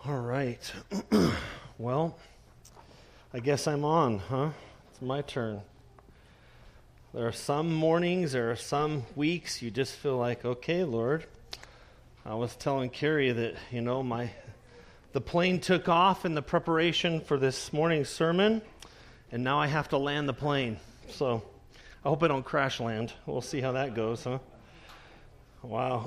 All right. Well, I guess I'm on, huh? It's my turn. There are some mornings, there are some weeks you just feel like, okay, Lord. I was telling Carrie that, the plane took off in the preparation for this morning's sermon, and now I have to land the plane. So I hope I don't crash land. We'll see how that goes, huh? Wow.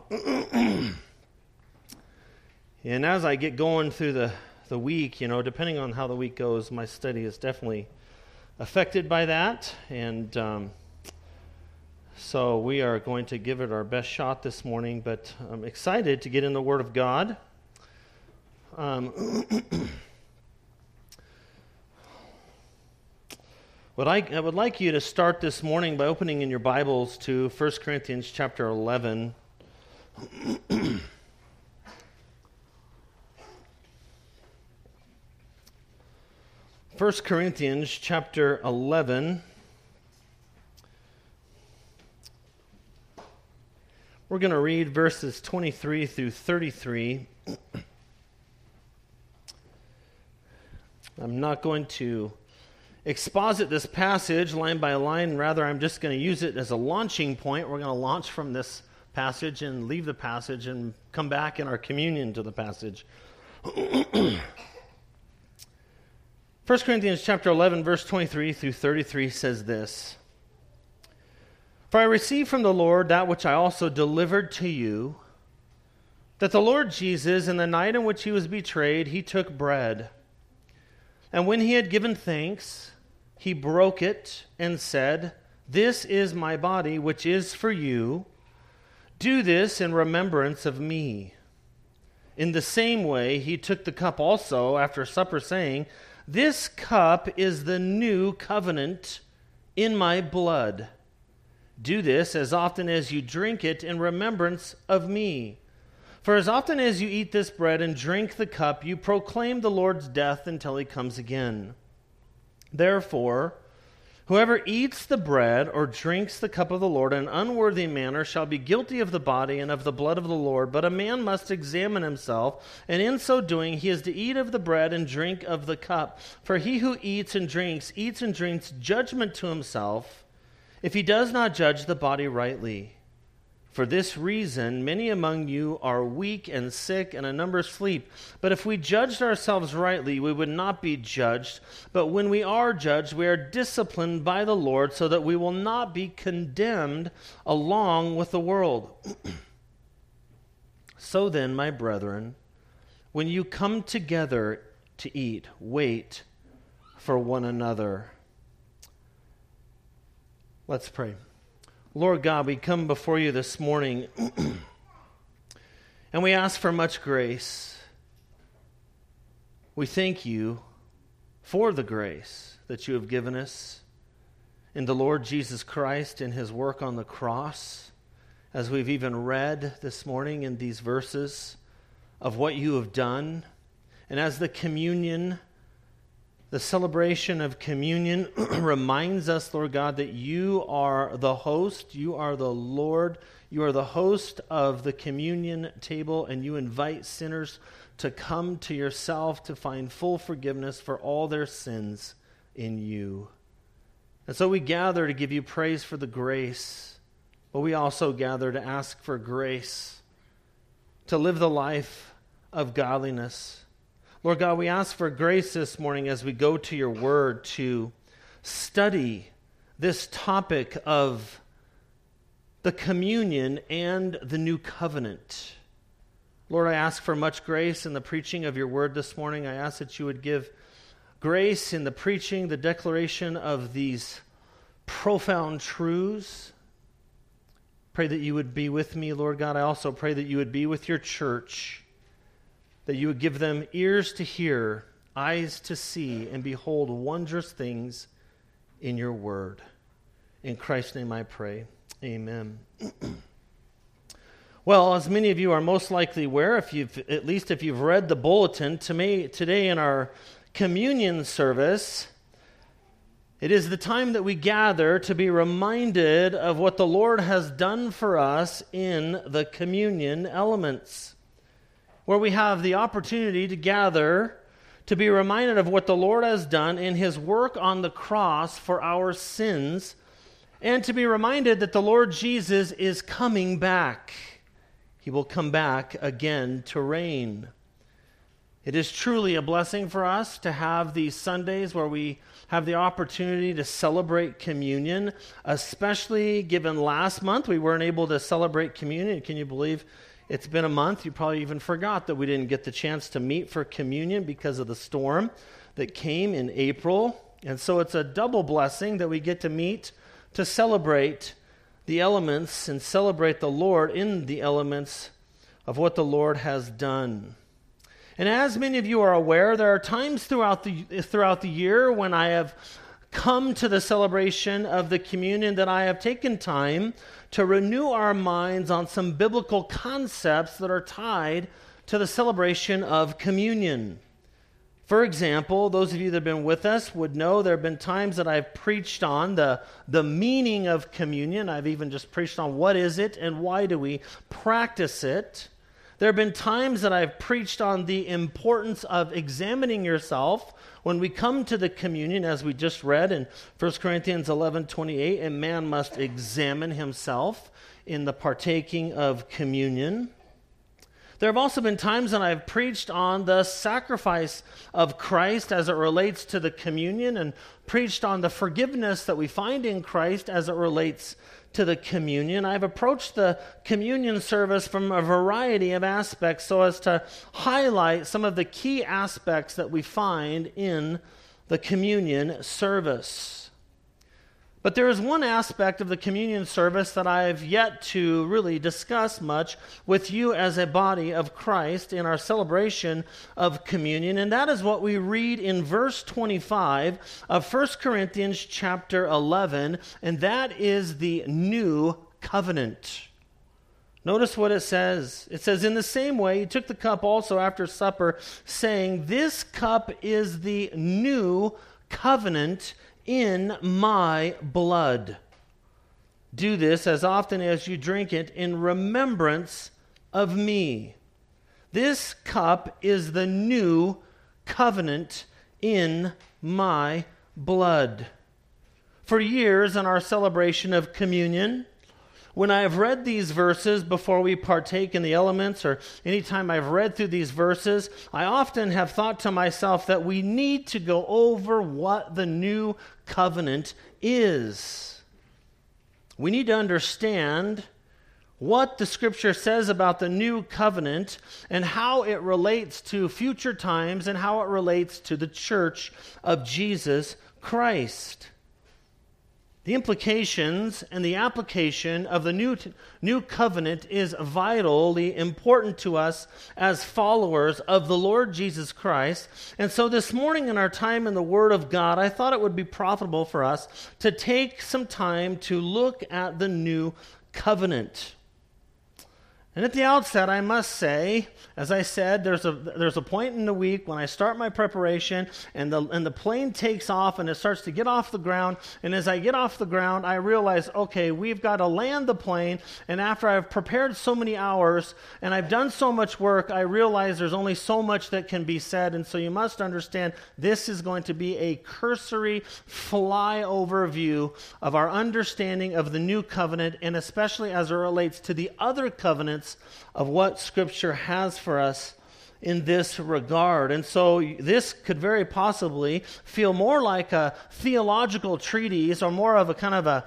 And as I get going through the week, depending on how the week goes, my study is definitely affected by that. And so we are going to give it our best shot this morning, but I'm excited to get in the Word of God. But I would like you to start this morning by opening in your Bibles to 1 Corinthians chapter 11. 1 Corinthians chapter 11. We're going to read verses 23 through 33. I'm not going to exposit this passage line by line. Rather, I'm just going to use it as a launching point. We're going to launch from this passage and leave the passage and come back in our communion to the passage. 1 Corinthians chapter 11, verse 23 through 33 says this: For I received from the Lord that which I also delivered to you, that the Lord Jesus, in the night in which he was betrayed, he took bread. And when he had given thanks, he broke it and said, This is my body, which is for you. Do this in remembrance of me. In the same way, he took the cup also after supper, saying, This cup is the new covenant in my blood. Do this as often as you drink it in remembrance of me. For as often as you eat this bread and drink the cup, you proclaim the Lord's death until he comes again. Therefore, whoever eats the bread or drinks the cup of the Lord in an unworthy manner shall be guilty of the body and of the blood of the Lord. But a man must examine himself, and in so doing he is to eat of the bread and drink of the cup. For he who eats and drinks judgment to himself, if he does not judge the body rightly. For this reason, many among you are weak and sick, and a number sleep. But if we judged ourselves rightly, we would not be judged. But when we are judged, we are disciplined by the Lord, so that we will not be condemned along with the world. So then, my brethren, when you come together to eat, wait for one another. Let's pray. Lord God, we come before you this morning and we ask for much grace. We thank you for the grace that you have given us in the Lord Jesus Christ and his work on the cross, as we've even read this morning in these verses of what you have done. And as the celebration of communion reminds us, Lord God, that you are the host, you are the Lord, you are the host of the communion table, and you invite sinners to come to yourself to find full forgiveness for all their sins in you. And so we gather to give you praise for the grace, but we also gather to ask for grace to live the life of godliness. Lord God, we ask for grace this morning as we go to your word to study this topic of the communion and the new covenant. Lord, I ask for much grace in the preaching of your word this morning. I ask that you would give grace in the preaching, the declaration of these profound truths. Pray that you would be with me, Lord God. I also pray that you would be with your church, that you would give them ears to hear, eyes to see, and behold wondrous things in your word. In Christ's name I pray. Amen. Well, as many of you are most likely aware, if you've read the bulletin, today in our communion service, it is the time that we gather to be reminded of what the Lord has done for us in the communion elements. where we have the opportunity to gather to be reminded of what the Lord has done in his work on the cross for our sins, and to be reminded that the Lord Jesus is coming back. He will come back again to reign. It is truly a blessing for us to have these Sundays where we have the opportunity to celebrate communion, especially given last month we weren't able to celebrate communion. Can you believe it's been a month? You probably even forgot that we didn't get the chance to meet for communion because of the storm that came in April. And so it's a double blessing that we get to meet to celebrate the elements and celebrate the Lord in the elements of what the Lord has done. And as many of you are aware, there are times throughout the year when I have come to the celebration of the communion that I have taken time to renew our minds on some biblical concepts that are tied to the celebration of communion. For example, those of you that have been with us would know there have been times that I've preached on the meaning of communion. I've even just preached on what is it and why do we practice it. There have been times that I've preached on the importance of examining yourself when we come to the communion, as we just read in 1 Corinthians 11:28, a man must examine himself in the partaking of communion. There have also been times when I've preached on the sacrifice of Christ as it relates to the communion, and preached on the forgiveness that we find in Christ as it relates to the communion. I've approached the communion service from a variety of aspects so as to highlight some of the key aspects that we find in the communion service. But there is one aspect of the communion service that I've yet to really discuss much with you as a body of Christ in our celebration of communion, and that is what we read in verse 25 of 1 Corinthians chapter 11, and that is the new covenant. Notice what it says. It says, "In the same way, he took the cup also after supper, saying, 'This cup is the new covenant in my blood. Do this as often as you drink it in remembrance of me.'" This cup is the new covenant in my blood. For years in our celebration of communion, when I have read these verses before we partake in the elements, or anytime I've read through these verses, I often have thought to myself that we need to go over what the new covenant is. We need to understand what the Scripture says about the new covenant and how it relates to future times and how it relates to the church of Jesus Christ. The implications and the application of the new covenant is vitally important to us as followers of the Lord Jesus Christ. And so this morning in our time in the Word of God, I thought it would be profitable for us to take some time to look at the new covenant. And at the outset, I must say, as I said, there's a point in the week when I start my preparation and the plane takes off and it starts to get off the ground. And as I get off the ground, I realize, okay, we've got to land the plane. And after I've prepared so many hours and I've done so much work, I realize there's only so much that can be said. And so you must understand this is going to be a cursory flyover view of our understanding of the new covenant, and especially as it relates to the other covenants of what Scripture has for us in this regard. And so this could very possibly feel more like a theological treatise, or more of a kind of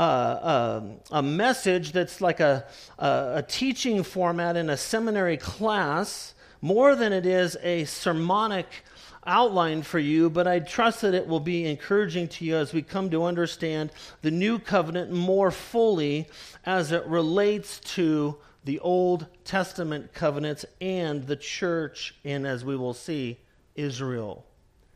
a message that's like a teaching format in a seminary class, more than it is a sermonic outline for you. But I trust that it will be encouraging to you as we come to understand the new covenant more fully as it relates to the Old Testament covenants and the church, and as we will see, Israel.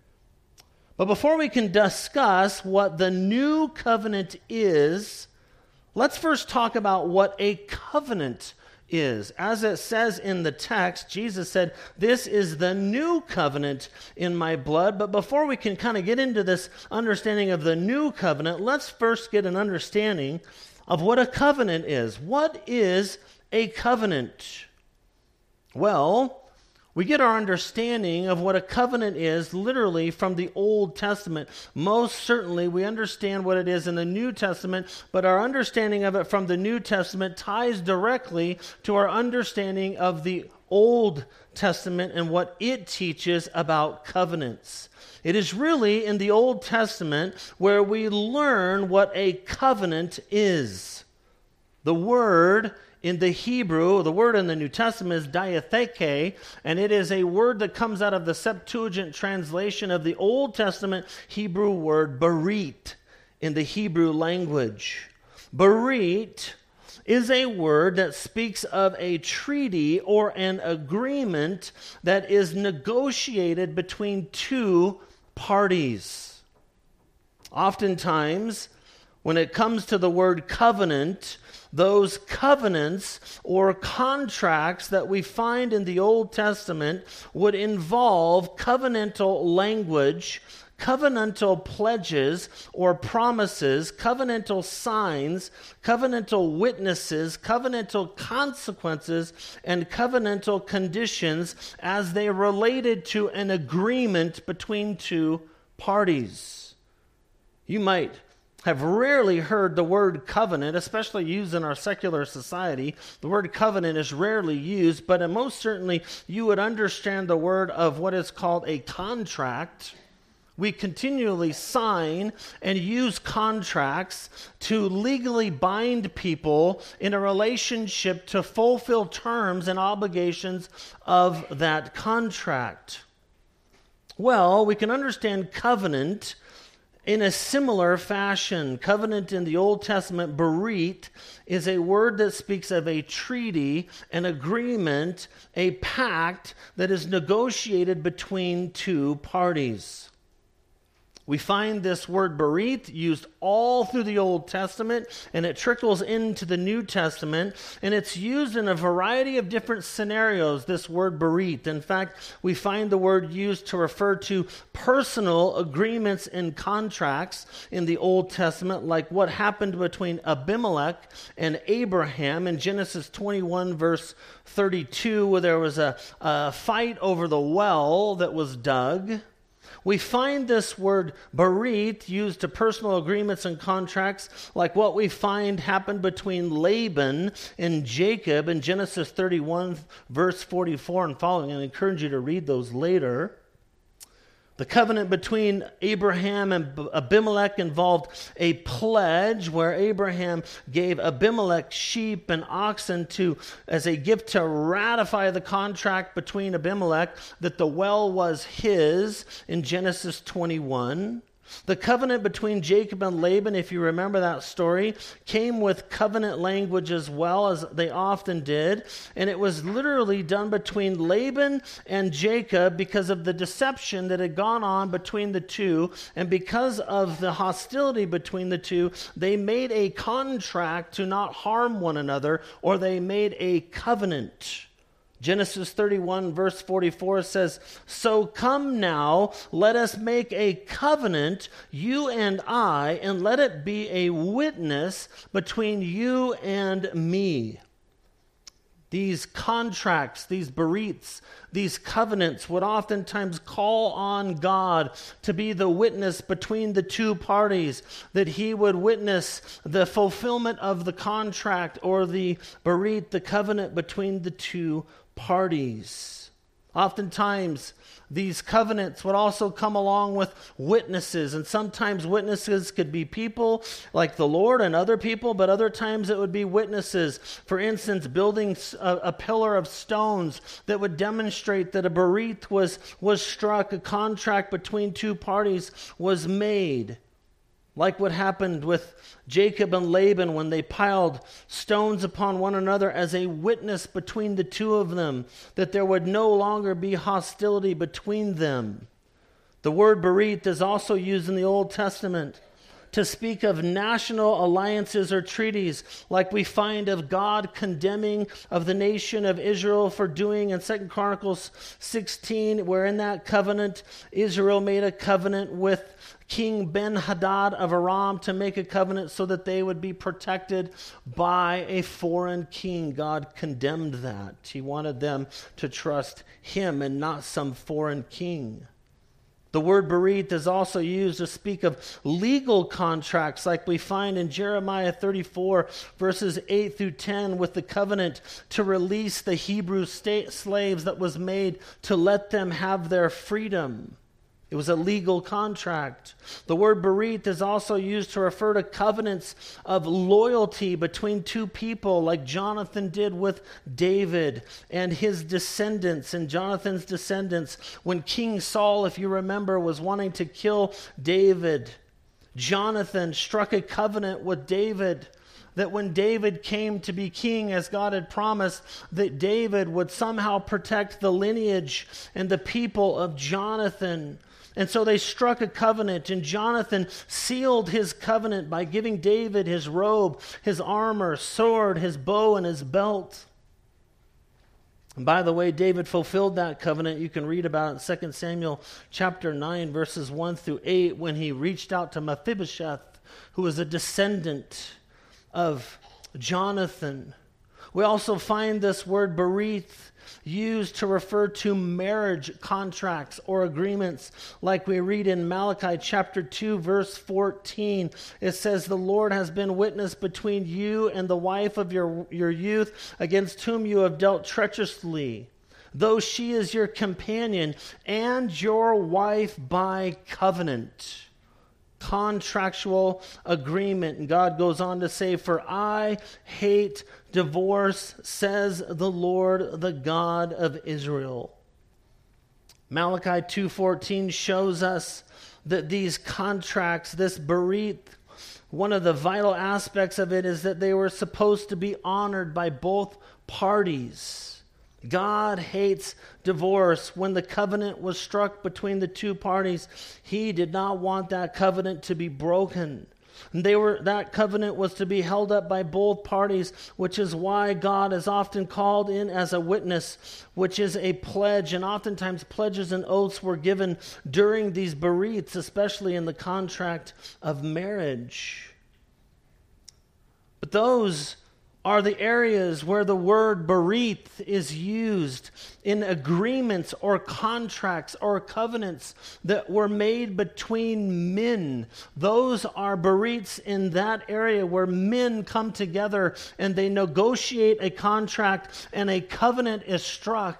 But before we can discuss what the new covenant is, let's first talk about what a covenant is. As it says in the text, Jesus said, "This is the new covenant in my blood." But before we can kind of get into this understanding of the new covenant, let's first get an understanding of what a covenant is. What is a covenant? Well, We get our understanding of what a covenant is literally from the Old Testament. Most certainly we understand what it is in the New Testament, but our understanding of it from the New Testament ties directly to our understanding of the Old Testament and what it teaches about covenants. It is really in the Old Testament where we learn what a covenant is. The word in the Hebrew, the word in the New Testament is diatheke, and it is a word that comes out of the Septuagint translation of the Old Testament Hebrew word berit in the Hebrew language. Berit is a word that speaks of a treaty or an agreement that is negotiated between two parties. Oftentimes, when it comes to the word covenant, those covenants or contracts that we find in the Old Testament would involve covenantal language, covenantal pledges or promises, covenantal signs, covenantal witnesses, covenantal consequences, and covenantal conditions as they related to an agreement between two parties. You might have rarely heard the word covenant, especially used in our secular society. The word covenant is rarely used, but most certainly you would understand the word of what is called a contract. We continually sign and use contracts to legally bind people in a relationship to fulfill terms and obligations of that contract. Well, we can understand covenant in a similar fashion. Covenant in the Old Testament, berit, is a word that speaks of a treaty, an agreement, a pact that is negotiated between two parties. We find this word berit used all through the Old Testament, and it trickles into the New Testament, and it's used in a variety of different scenarios, this word berit. In fact, we find the word used to refer to personal agreements and contracts in the Old Testament, like what happened between Abimelech and Abraham in Genesis 21, verse 32, where there was a fight over the well that was dug. We find this word berit used to personal agreements and contracts like what we find happened between Laban and Jacob in Genesis 31, verse 44 and following. I encourage you to read those later. The covenant between Abraham and Abimelech involved a pledge where Abraham gave Abimelech sheep and oxen as a gift to ratify the contract between Abimelech that the well was his in Genesis 21. The covenant between Jacob and Laban, if you remember that story, came with covenant language as well, as they often did. And it was literally done between Laban and Jacob because of the deception that had gone on between the two. And because of the hostility between the two, they made a contract to not harm one another, or they made a covenant. Genesis 31 verse 44 says, "So come now, let us make a covenant, you and I, and let it be a witness between you and me." These contracts, these berits, these covenants would oftentimes call on God to be the witness between the two parties, that he would witness the fulfillment of the contract or the berit, the covenant between the two parties. Oftentimes, these covenants would also come along with witnesses, and sometimes witnesses could be people like the Lord and other people, but other times it would be witnesses. For instance, building a pillar of stones that would demonstrate that a berit was struck, a contract between two parties was made. Like what happened with Jacob and Laban when they piled stones upon one another as a witness between the two of them, that there would no longer be hostility between them. The word berit is also used in the Old Testament to speak of national alliances or treaties, like we find of God condemning of the nation of Israel for doing in 2 Chronicles 16, where in that covenant, Israel made a covenant with King Ben-Hadad of Aram to make a covenant so that they would be protected by a foreign king. God condemned that. He wanted them to trust him and not some foreign king. The word bereath is also used to speak of legal contracts, like we find in Jeremiah 34, verses 8 through 10, with the covenant to release the Hebrew slaves that was made to let them have their freedom. It was a legal contract. The word bereath is also used to refer to covenants of loyalty between two people, like Jonathan did with David and his descendants and Jonathan's descendants. When King Saul, if you remember, was wanting to kill David, Jonathan struck a covenant with David that when David came to be king, as God had promised, that David would somehow protect the lineage and the people of Jonathan. And so they struck a covenant, and Jonathan sealed his covenant by giving David his robe, his armor, sword, his bow, and his belt. And by the way, David fulfilled that covenant. You can read about it in 2 Samuel chapter 9, verses 1 through 8, when he reached out to Mephibosheth, who was a descendant of Jonathan. We also find this word bereath used to refer to marriage contracts or agreements, like we read in Malachi chapter 2, verse 14. It says, "The Lord has been witness between you and the wife of your youth, against whom you have dealt treacherously, though she is your companion and your wife by covenant." Contractual agreement. And God goes on to say, "For I hate divorce, says the Lord, the God of Israel." Malachi 2:14 shows us that these contracts, this bereath, one of the vital aspects of it is that they were supposed to be honored by both parties. God hates divorce. When the covenant was struck between the two parties, he did not want that covenant to be broken. That covenant was to be held up by both parties, which is why God is often called in as a witness, which is a pledge. And oftentimes pledges and oaths were given during these bereaths, especially in the contract of marriage. But those are the areas where the word bereath is used in agreements or contracts or covenants that were made between men. Those are bereaths in that area where men come together and they negotiate a contract and a covenant is struck.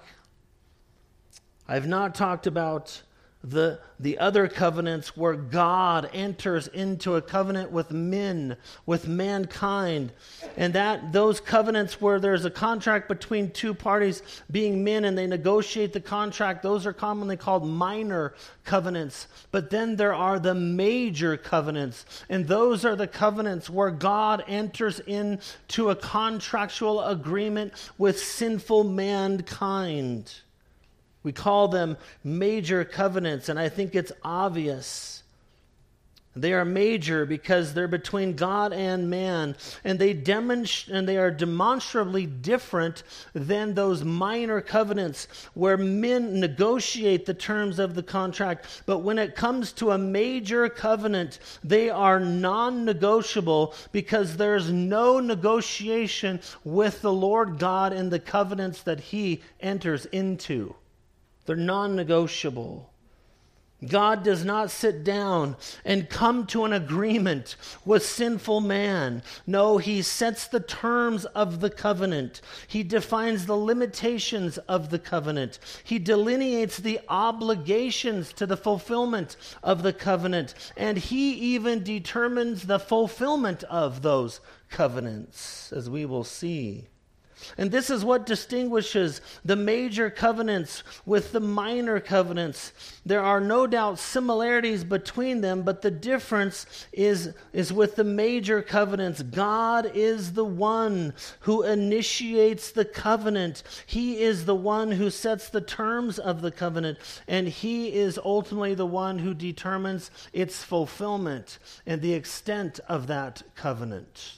I've not talked about the other covenants where God enters into a covenant with men, with mankind. And those covenants where there's a contract between two parties being men and they negotiate the contract, those are commonly called minor covenants. But then there are the major covenants. And those are the covenants where God enters into a contractual agreement with sinful mankind. We call them major covenants, and I think it's obvious. They are major because they're between God and man, and they are demonstrably different than those minor covenants where men negotiate the terms of the contract. But when it comes to a major covenant, they are non-negotiable because there's no negotiation with the Lord God in the covenants that he enters into. They're non-negotiable. God does not sit down and come to an agreement with sinful man. No, he sets the terms of the covenant. He defines the limitations of the covenant. He delineates the obligations to the fulfillment of the covenant. And he even determines the fulfillment of those covenants, as we will see. And this is what distinguishes the major covenants with the minor covenants. There are no doubt similarities between them, but the difference is with the major covenants. God is the one who initiates the covenant. He is the one who sets the terms of the covenant, and He is ultimately the one who determines its fulfillment and the extent of that covenant.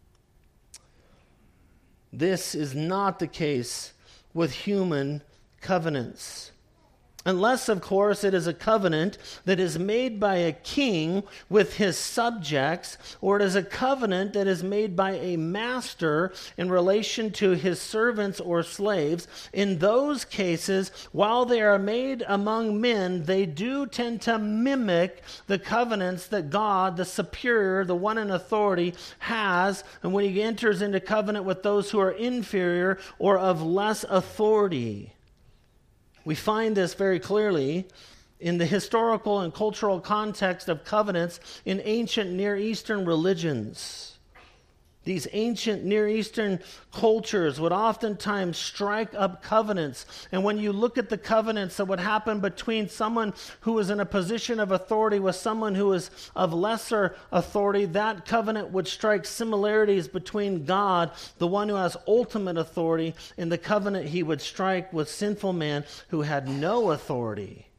This is not the case with human covenants. Unless, of course, it is a covenant that is made by a king with his subjects, or it is a covenant that is made by a master in relation to his servants or slaves. In those cases, while they are made among men, they do tend to mimic the covenants that God, the superior, the one in authority, has, and when he enters into covenant with those who are inferior or of less authority. We find this very clearly in the historical and cultural context of covenants in ancient Near Eastern religions. These ancient Near Eastern cultures would oftentimes strike up covenants. And when you look at the covenants that would happen between someone who was in a position of authority with someone who is of lesser authority, that covenant would strike similarities between God, the one who has ultimate authority, and the covenant he would strike with sinful man who had no authority.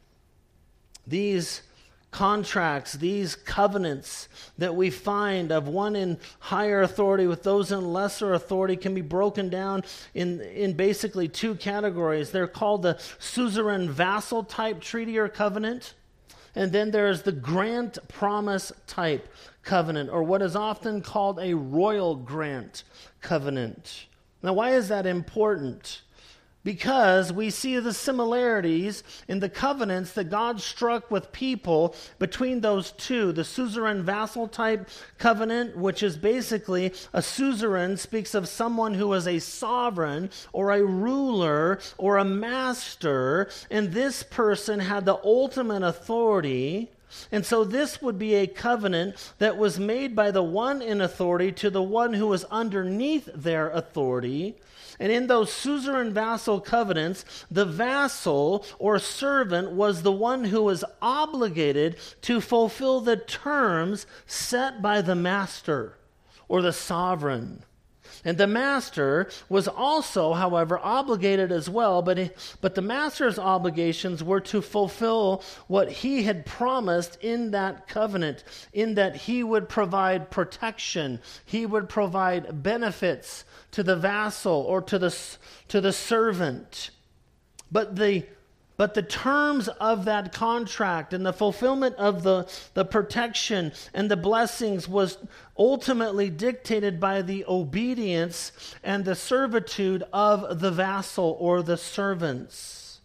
These contracts, these covenants that we find of one in higher authority with those in lesser authority can be broken down in basically two categories. They're called the suzerain vassal type treaty or covenant, and then there's the grant promise type covenant, or what is often called a royal grant covenant. Now, why is that important? Because we see the similarities in the covenants that God struck with people between those two. The suzerain vassal type covenant, which is basically a suzerain, speaks of someone who is a sovereign or a ruler or a master, and this person had the ultimate authority. And so this would be a covenant that was made by the one in authority to the one who was underneath their authority. And in those suzerain vassal covenants, the vassal or servant was the one who was obligated to fulfill the terms set by the master or the sovereign. And the master was also, however, obligated as well, but the master's obligations were to fulfill what he had promised in that covenant, in that he would provide protection, he would provide benefits to the vassal or to the servant. But the terms of that contract and the fulfillment of the protection and the blessings was ultimately dictated by the obedience and the servitude of the vassal or the servants.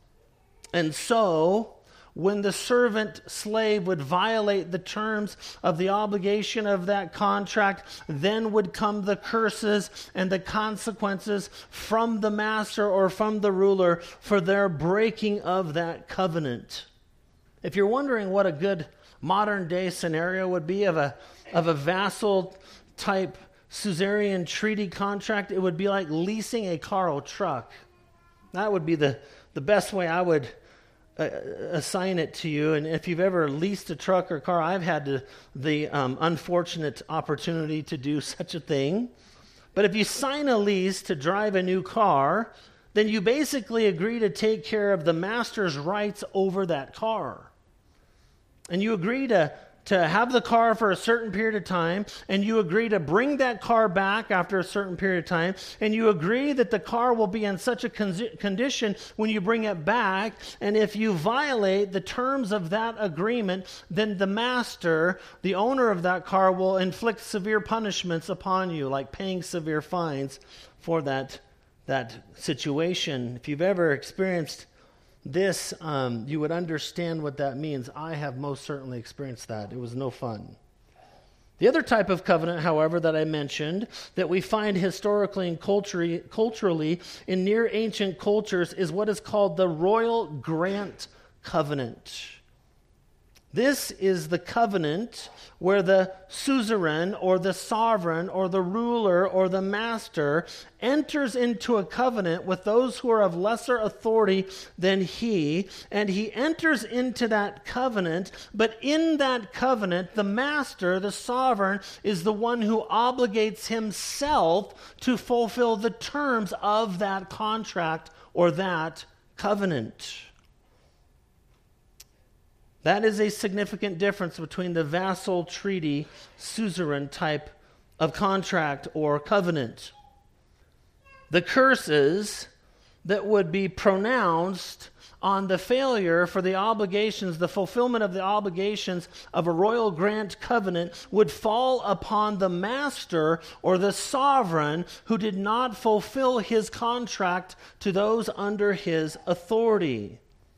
And so, when the servant slave would violate the terms of the obligation of that contract, then would come the curses and the consequences from the master or from the ruler for their breaking of that covenant. If you're wondering what a good modern day scenario would be of a vassal type suzerain treaty contract, it would be like leasing a car or truck. That would be the best way I would assign it to you. And if you've ever leased a truck or car, I've had the unfortunate opportunity to do such a thing. But if you sign a lease to drive a new car, then you basically agree to take care of the master's rights over that car. And you agree to have the car for a certain period of time, and you agree to bring that car back after a certain period of time, and you agree that the car will be in such a condition when you bring it back, and if you violate the terms of that agreement, then the master, the owner of that car, will inflict severe punishments upon you, like paying severe fines for that situation. If you've ever experienced this, you would understand what that means. I have most certainly experienced that. It was no fun. The other type of covenant, however, that I mentioned, that we find historically and culturally in near ancient cultures is what is called the royal grant covenant. This is the covenant where the suzerain or the sovereign or the ruler or the master enters into a covenant with those who are of lesser authority than he, and he enters into that covenant, but in that covenant, the master, the sovereign, is the one who obligates himself to fulfill the terms of that contract or that covenant. That is a significant difference between the vassal treaty, suzerain type of contract or covenant. The curses that would be pronounced on the failure for the obligations, the fulfillment of the obligations of a royal grant covenant would fall upon the master or the sovereign who did not fulfill his contract to those under his authority.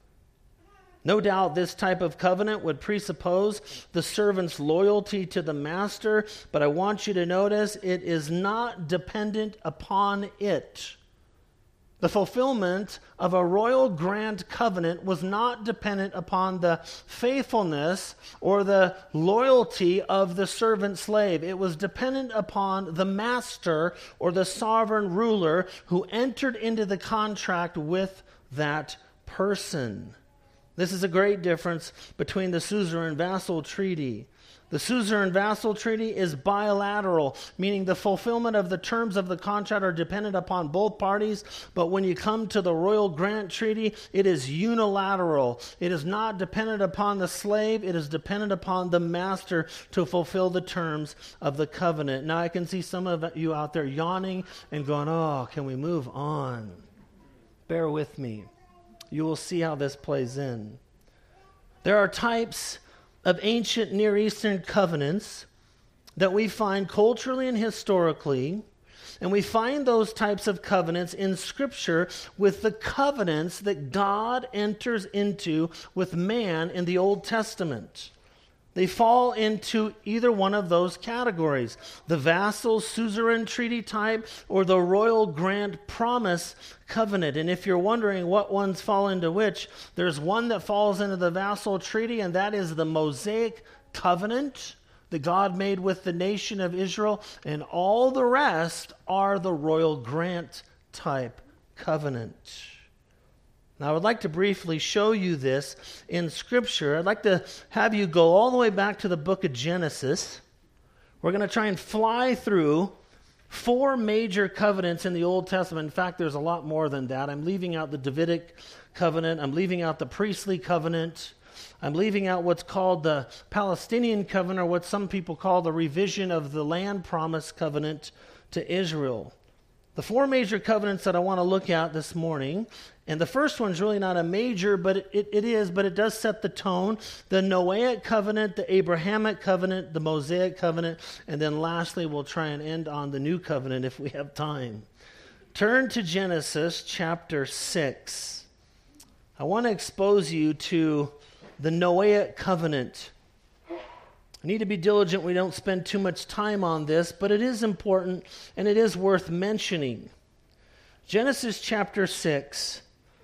No doubt this type of covenant would presuppose the servant's loyalty to the master, but I want you to notice it is not dependent upon it. The fulfillment of a royal grant covenant was not dependent upon the faithfulness or the loyalty of the servant slave. It was dependent upon the master or the sovereign ruler who entered into the contract with that person. This is a great difference between the suzerain-vassal treaty. The suzerain-vassal treaty is bilateral, meaning the fulfillment of the terms of the contract are dependent upon both parties, but when you come to the royal grant treaty, it is unilateral. It is not dependent upon the slave, it is dependent upon the master to fulfill the terms of the covenant. Now I can see some of you out there yawning and going, oh, can we move on? Bear with me. You will see how this plays in. There are types of ancient Near Eastern covenants that we find culturally and historically, and we find those types of covenants in Scripture with the covenants that God enters into with man in the Old Testament. They fall into either one of those categories, the vassal suzerain treaty type or the royal grant promise covenant. And if you're wondering what ones fall into which, there's one that falls into the vassal treaty, and that is the Mosaic covenant that God made with the nation of Israel, and all the rest are the royal grant type covenant. Now, I would like to briefly show you this in Scripture. I'd like to have you go all the way back to the book of Genesis. We're going to try and fly through 4 major covenants in the Old Testament. In fact, there's a lot more than that. I'm leaving out the Davidic covenant. I'm leaving out the priestly covenant. I'm leaving out what's called the Palestinian covenant, or what some people call the revision of the land promise covenant to Israel. The 4 major covenants that I want to look at this morning, and the first one's really not a major, but it does set the tone. The Noahic covenant, the Abrahamic covenant, the Mosaic covenant, and then lastly we'll try and end on the new covenant if we have time. Turn to Genesis chapter 6. I want to expose you to the Noahic covenant. I need to be diligent we don't spend too much time on this, but it is important and it is worth mentioning. Genesis chapter 6.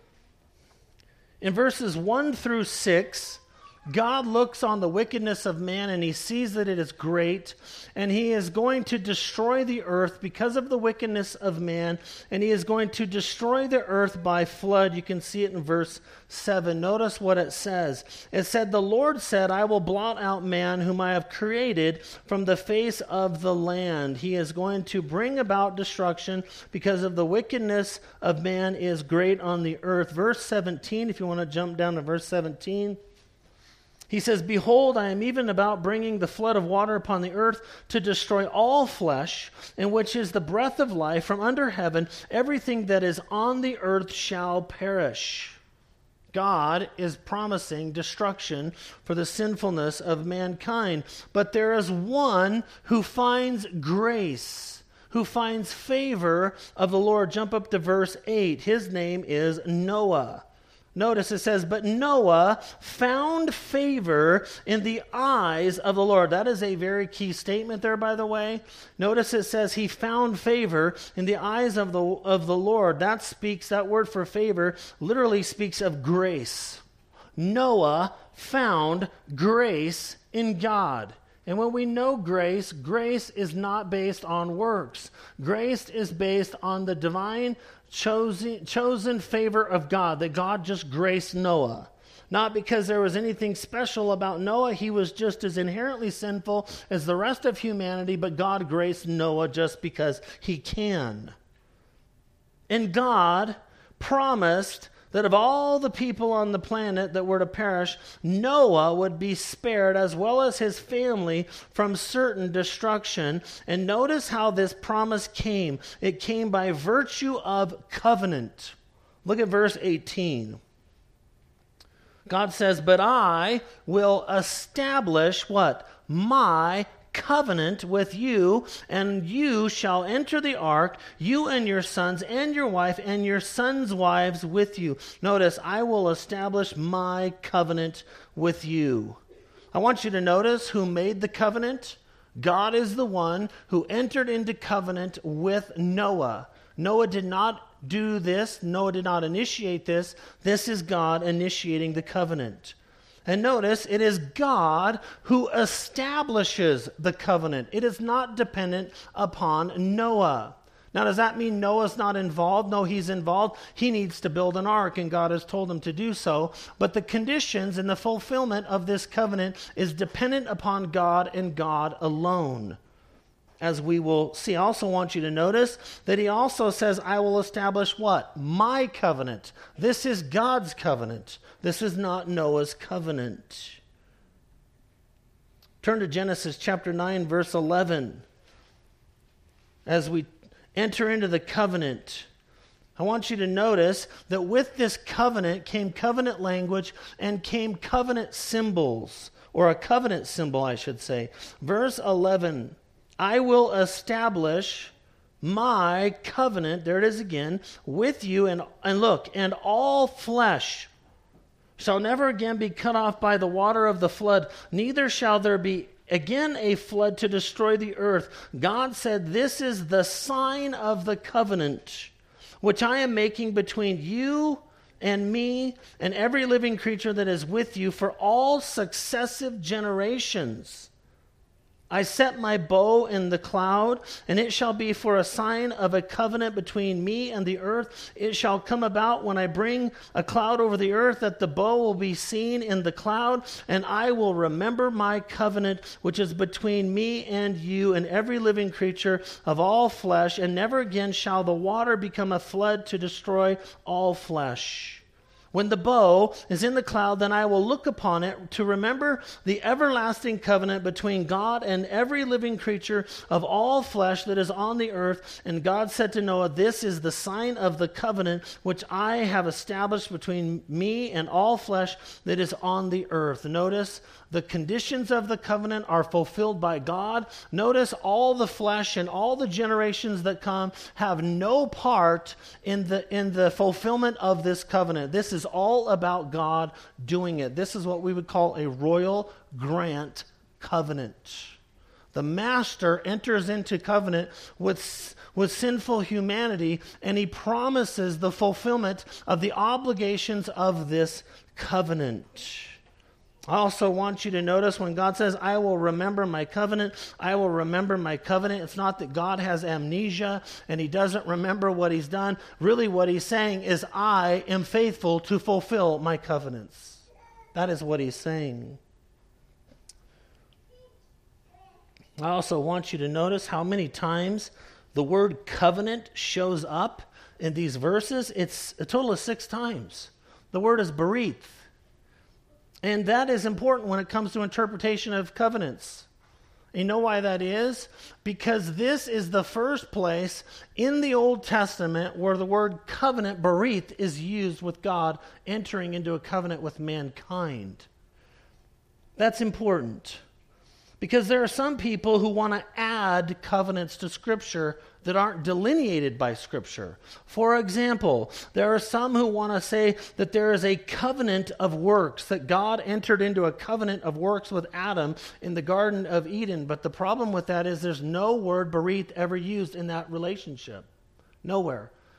In verses 1 through 6, God looks on the wickedness of man and he sees that it is great, and he is going to destroy the earth because of the wickedness of man, and he is going to destroy the earth by flood. You can see it in verse 7. Notice what it says. It said, "The Lord said, I will blot out man whom I have created from the face of the land." He is going to bring about destruction because of the wickedness of man is great on the earth. Verse 17, if you want to jump down to verse 17. He says, "Behold, I am even about bringing the flood of water upon the earth to destroy all flesh, in which is the breath of life from under heaven. Everything that is on the earth shall perish." God is promising destruction for the sinfulness of mankind. But there is one who finds grace, who finds favor of the Lord. Jump up to verse 8. His name is Noah. Notice it says, "But Noah found favor in the eyes of the Lord." That is a very key statement there, by the way. Notice it says he found favor in the eyes of the Lord. That word for favor literally speaks of grace. Noah found grace in God. And when we know grace, grace is not based on works. Grace is based on the divine chosen favor of God, that God just graced Noah. Not because there was anything special about Noah. He was just as inherently sinful as the rest of humanity, but God graced Noah just because he can. And God promised that of all the people on the planet that were to perish, Noah would be spared, as well as his family, from certain destruction. And notice how this promise came. It came by virtue of covenant. Look at verse 18. God says, but I will establish what? My covenant with you, and you shall enter the ark, you and your sons and your wife and your sons' wives with you. Notice, I will establish my covenant with you. I want you to notice who made the covenant. God is the one who entered into covenant with Noah. Noah did not do this. Noah did not initiate this. This is God initiating the covenant. And notice, it is God who establishes the covenant. It is not dependent upon Noah. Now, does that mean Noah's not involved? No, he's involved. He needs to build an ark, and God has told him to do so. But the conditions and the fulfillment of this covenant is dependent upon God and God alone. As we will see, I also want you to notice that he also says, I will establish what? My covenant. This is God's covenant. This is not Noah's covenant. Turn to Genesis chapter 9, verse 11. As we enter into the covenant, I want you to notice that with this covenant came covenant language and came covenant symbols, or a covenant symbol, I should say. Verse 11. I will establish my covenant, there it is again, with you, and look, and all flesh shall never again be cut off by the water of the flood, neither shall there be again a flood to destroy the earth. God said, this is the sign of the covenant, which I am making between you and me and every living creature that is with you for all successive generations. I set my bow in the cloud, and it shall be for a sign of a covenant between me and the earth. It shall come about when I bring a cloud over the earth that the bow will be seen in the cloud, and I will remember my covenant, which is between me and you and every living creature of all flesh, and never again shall the water become a flood to destroy all flesh. When the bow is in the cloud, then I will look upon it to remember the everlasting covenant between God and every living creature of all flesh that is on the earth. And God said to Noah, this is the sign of the covenant which I have established between me and all flesh that is on the earth. Notice the conditions of the covenant are fulfilled by God. Notice all the flesh and all the generations that come have no part in the fulfillment of this covenant. This is all about God doing it. This is what we would call a royal grant covenant. The master enters into covenant with sinful humanity, and he promises the fulfillment of the obligations of this covenant. I also want you to notice when God says, I will remember my covenant, I will remember my covenant. It's not that God has amnesia and he doesn't remember what he's done. Really what he's saying is, I am faithful to fulfill my covenants. That is what he's saying. I also want you to notice how many times the word covenant shows up in these verses. It's a total of 6 times. The word is berith. And that is important when it comes to interpretation of covenants. You know why that is? Because this is the first place in the Old Testament where the word covenant, berith, is used with God entering into a covenant with mankind. That's important. Because there are some people who want to add covenants to Scripture that aren't delineated by Scripture. For example, there are some who want to say that there is a covenant of works, that God entered into a covenant of works with Adam in the Garden of Eden. But the problem with that is there's no word berith ever used in that relationship. Nowhere.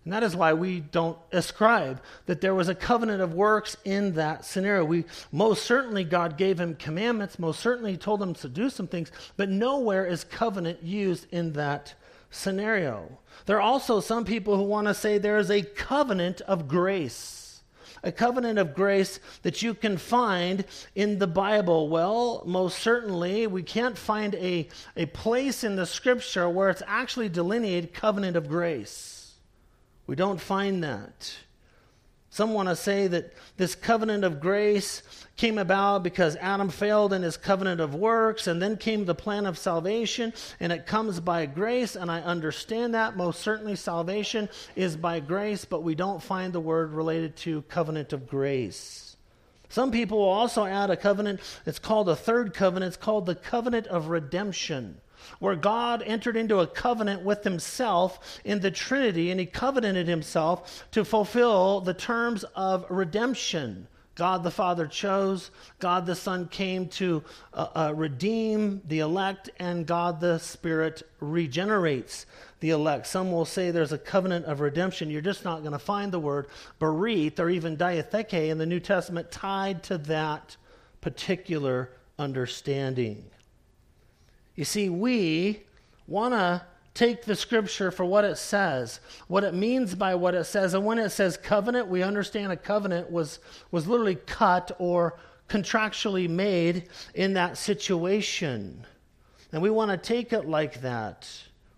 And that is why we don't ascribe that there was a covenant of works in that scenario. Most certainly God gave him commandments, most certainly he told him to do some things, but nowhere is covenant used in that scenario. There are also some people who want to say there is a covenant of grace. A covenant of grace that you can find in the Bible. Well, most certainly we can't find a place in the Scripture where it's actually delineated covenant of grace. We don't find that. Some want to say that this covenant of grace came about because Adam failed in his covenant of works, and then came the plan of salvation, and it comes by grace, and I understand that. Most certainly salvation is by grace, but we don't find the word related to covenant of grace. Some people will also add a covenant. It's called a third covenant. It's called the covenant of redemption, where God entered into a covenant with himself in the Trinity, and he covenanted himself to fulfill the terms of redemption. God the Father chose, God the Son came to redeem the elect, and God the Spirit regenerates the elect. Some will say there's a covenant of redemption. You're just not going to find the word berith or even diatheke in the New Testament tied to that particular understanding. You see, we want to take the Scripture for what it says, what it means by what it says. And when it says covenant, we understand a covenant was literally cut or contractually made in that situation. And we want to take it like that.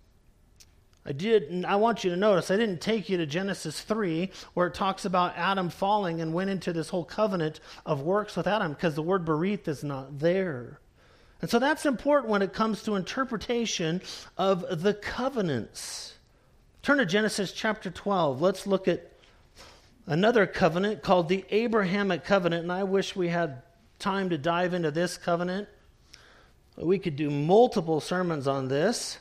I want you to notice, I didn't take you to Genesis 3, where it talks about Adam falling and went into this whole covenant of works with Adam, because the word berith is not there. And so that's important when it comes to interpretation of the covenants. Turn to Genesis chapter 12. Let's look at another covenant called the Abrahamic covenant. And I wish we had time to dive into this covenant. We could do multiple sermons on this.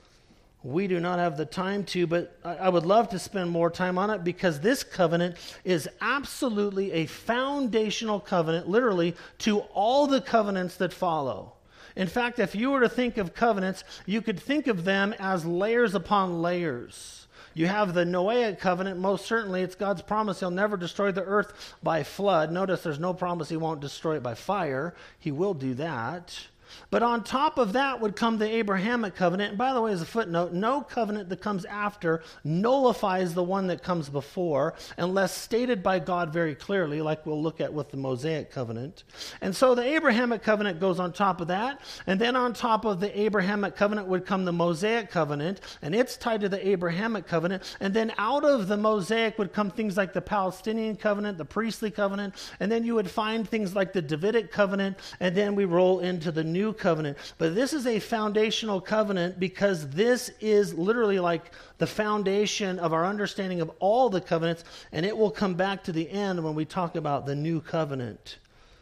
We do not have the time to, but I would love to spend more time on it, because this covenant is absolutely a foundational covenant, literally, to all the covenants that follow. In fact, if you were to think of covenants, you could think of them as layers upon layers. You have the Noahic covenant. Most certainly, it's God's promise he'll never destroy the earth by flood. Notice there's no promise he won't destroy it by fire. He will do that. But on top of that would come the Abrahamic covenant. And by the way, as a footnote, no covenant that comes after nullifies the one that comes before, unless stated by God very clearly, like we'll look at with the Mosaic covenant. And so the Abrahamic covenant goes on top of that. And then on top of the Abrahamic covenant would come the Mosaic covenant, and it's tied to the Abrahamic covenant. And then out of the Mosaic would come things like the Palestinian covenant, the priestly covenant, and then you would find things like the Davidic covenant, and then we roll into the New Covenant. But this is a foundational covenant, because this is literally like the foundation of our understanding of all the covenants, and it will come back to the end when we talk about the New Covenant.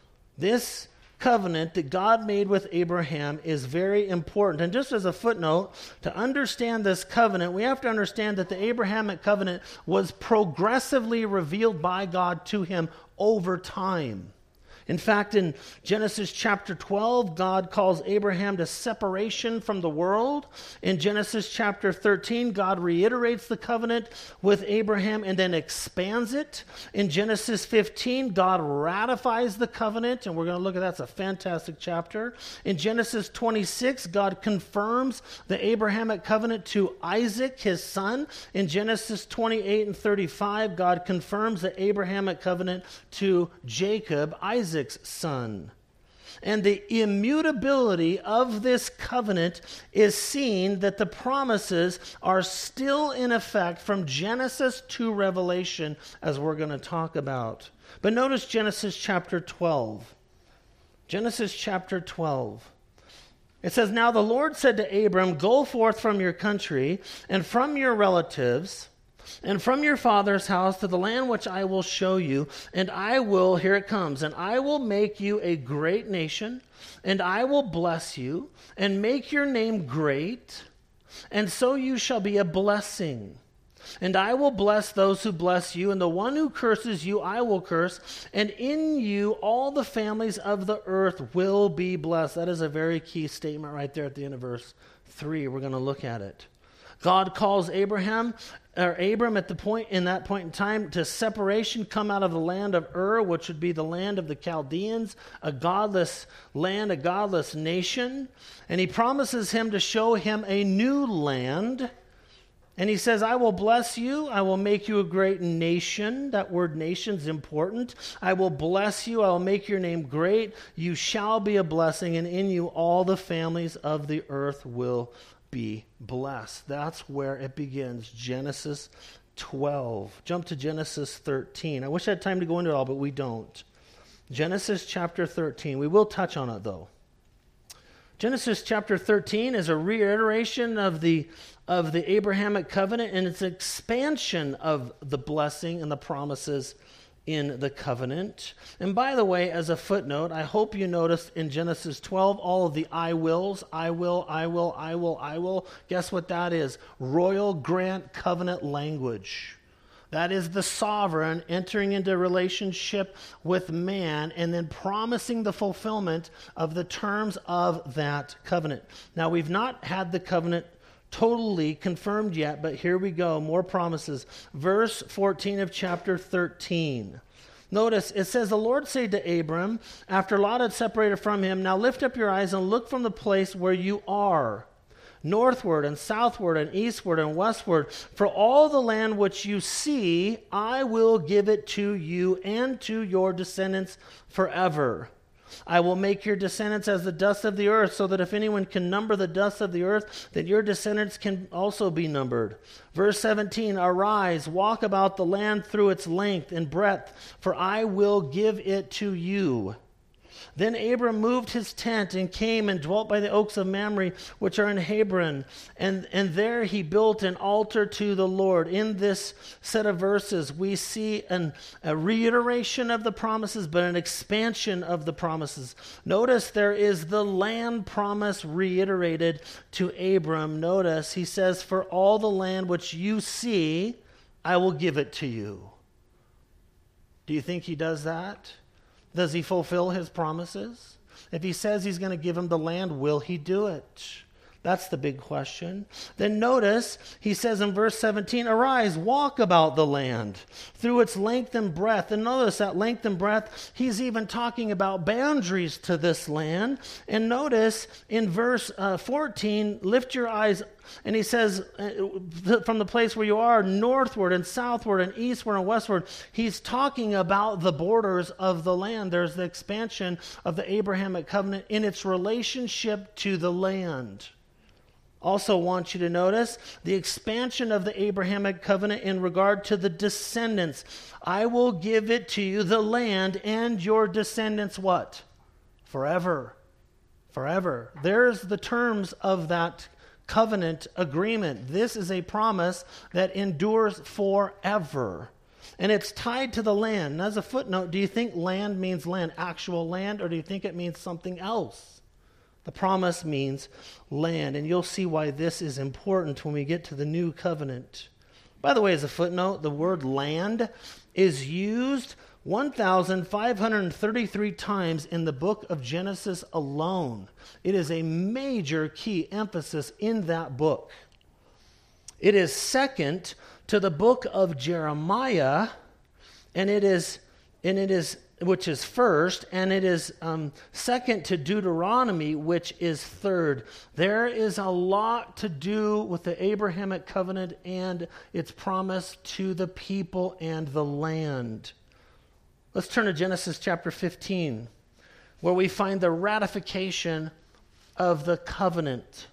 This covenant that God made with Abraham is very important. And just as a footnote, to understand this covenant, we have to understand that the Abrahamic covenant was progressively revealed by God to him over time. In fact, in Genesis chapter 12, God calls Abraham to separation from the world. In Genesis chapter 13, God reiterates the covenant with Abraham and then expands it. In Genesis 15, God ratifies the covenant, and we're going to look at that. It's a fantastic chapter. In Genesis 26, God confirms the Abrahamic covenant to Isaac, his son. In Genesis 28 and 35, God confirms the Abrahamic covenant to Jacob, Isaac's son. And the immutability of this covenant is seen that the promises are still in effect from Genesis to Revelation, as we're going to talk about. But notice Genesis chapter 12. Genesis chapter 12. It says, "Now the Lord said to Abram, go forth from your country and from your relatives and from your father's house to the land which I will show you, and I will," here it comes, "and I will make you a great nation, and I will bless you, and make your name great, and so you shall be a blessing. And I will bless those who bless you, and the one who curses you I will curse, and in you all the families of the earth will be blessed." That is a very key statement right there at the end of verse 3. We're going to look at it. God calls Abram at that point in time to separation, come out of the land of Ur, which would be the land of the Chaldeans, a godless land, a godless nation. And he promises him to show him a new land. And he says, I will bless you. I will make you a great nation. That word nation is important. I will bless you. I will make your name great. You shall be a blessing, and in you all the families of the earth will be blessed. That's where it begins. Genesis 12. Jump to Genesis 13. I wish I had time to go into it all, but we don't. Genesis chapter 13. We will touch on it, though. Genesis chapter 13 is a reiteration of the Abrahamic covenant, and it's an expansion of the blessing and the promises in the covenant. And by the way, as a footnote, I hope you noticed in Genesis 12 all of the I wills. I will, I will, I will, I will. Guess what that is? Royal grant covenant language. That is the sovereign entering into a relationship with man and then promising the fulfillment of the terms of that covenant. Now, we've not had the covenant totally confirmed yet, but here we go. More promises. Verse 14 of chapter 13. Notice, it says, the Lord said to Abram, after Lot had separated from him, now lift up your eyes and look from the place where you are, northward and southward and eastward and westward. For all the land which you see, I will give it to you and to your descendants forever. I will make your descendants as the dust of the earth, so that if anyone can number the dust of the earth, then your descendants can also be numbered. Verse 17, arise, walk about the land through its length and breadth, for I will give it to you. Then Abram moved his tent and came and dwelt by the oaks of Mamre, which are in Hebron. And there he built an altar to the Lord. In this set of verses, we see a reiteration of the promises, but an expansion of the promises. Notice there is the land promise reiterated to Abram. Notice he says, for all the land which you see, I will give it to you. Do you think he does that? Does he fulfill his promises? If he says he's going to give him the land, will he do it? That's the big question. Then notice, he says in verse 17, arise, walk about the land through its length and breadth. And notice that length and breadth, he's even talking about boundaries to this land. And notice in verse 14, lift your eyes, and he says, from the place where you are, northward and southward and eastward and westward, he's talking about the borders of the land. There's the expansion of the Abrahamic covenant in its relationship to the land. Also want you to notice the expansion of the Abrahamic covenant in regard to the descendants. I will give it to you, the land, and your descendants what? Forever. Forever. There's the terms of that covenant agreement. This is a promise that endures forever. And it's tied to the land. And as a footnote, do you think land means land, actual land, or do you think it means something else? The promise means land, and you'll see why this is important when we get to the new covenant. By the way, as a footnote, the word land is used 1,533 times in the book of Genesis alone. It is a major key emphasis in that book. It is second to the book of Jeremiah, and it is which is first, and it is second to Deuteronomy, which is third. There is a lot to do with the Abrahamic covenant and its promise to the people and the land. Let's turn to Genesis chapter 15, where we find the ratification of the covenant.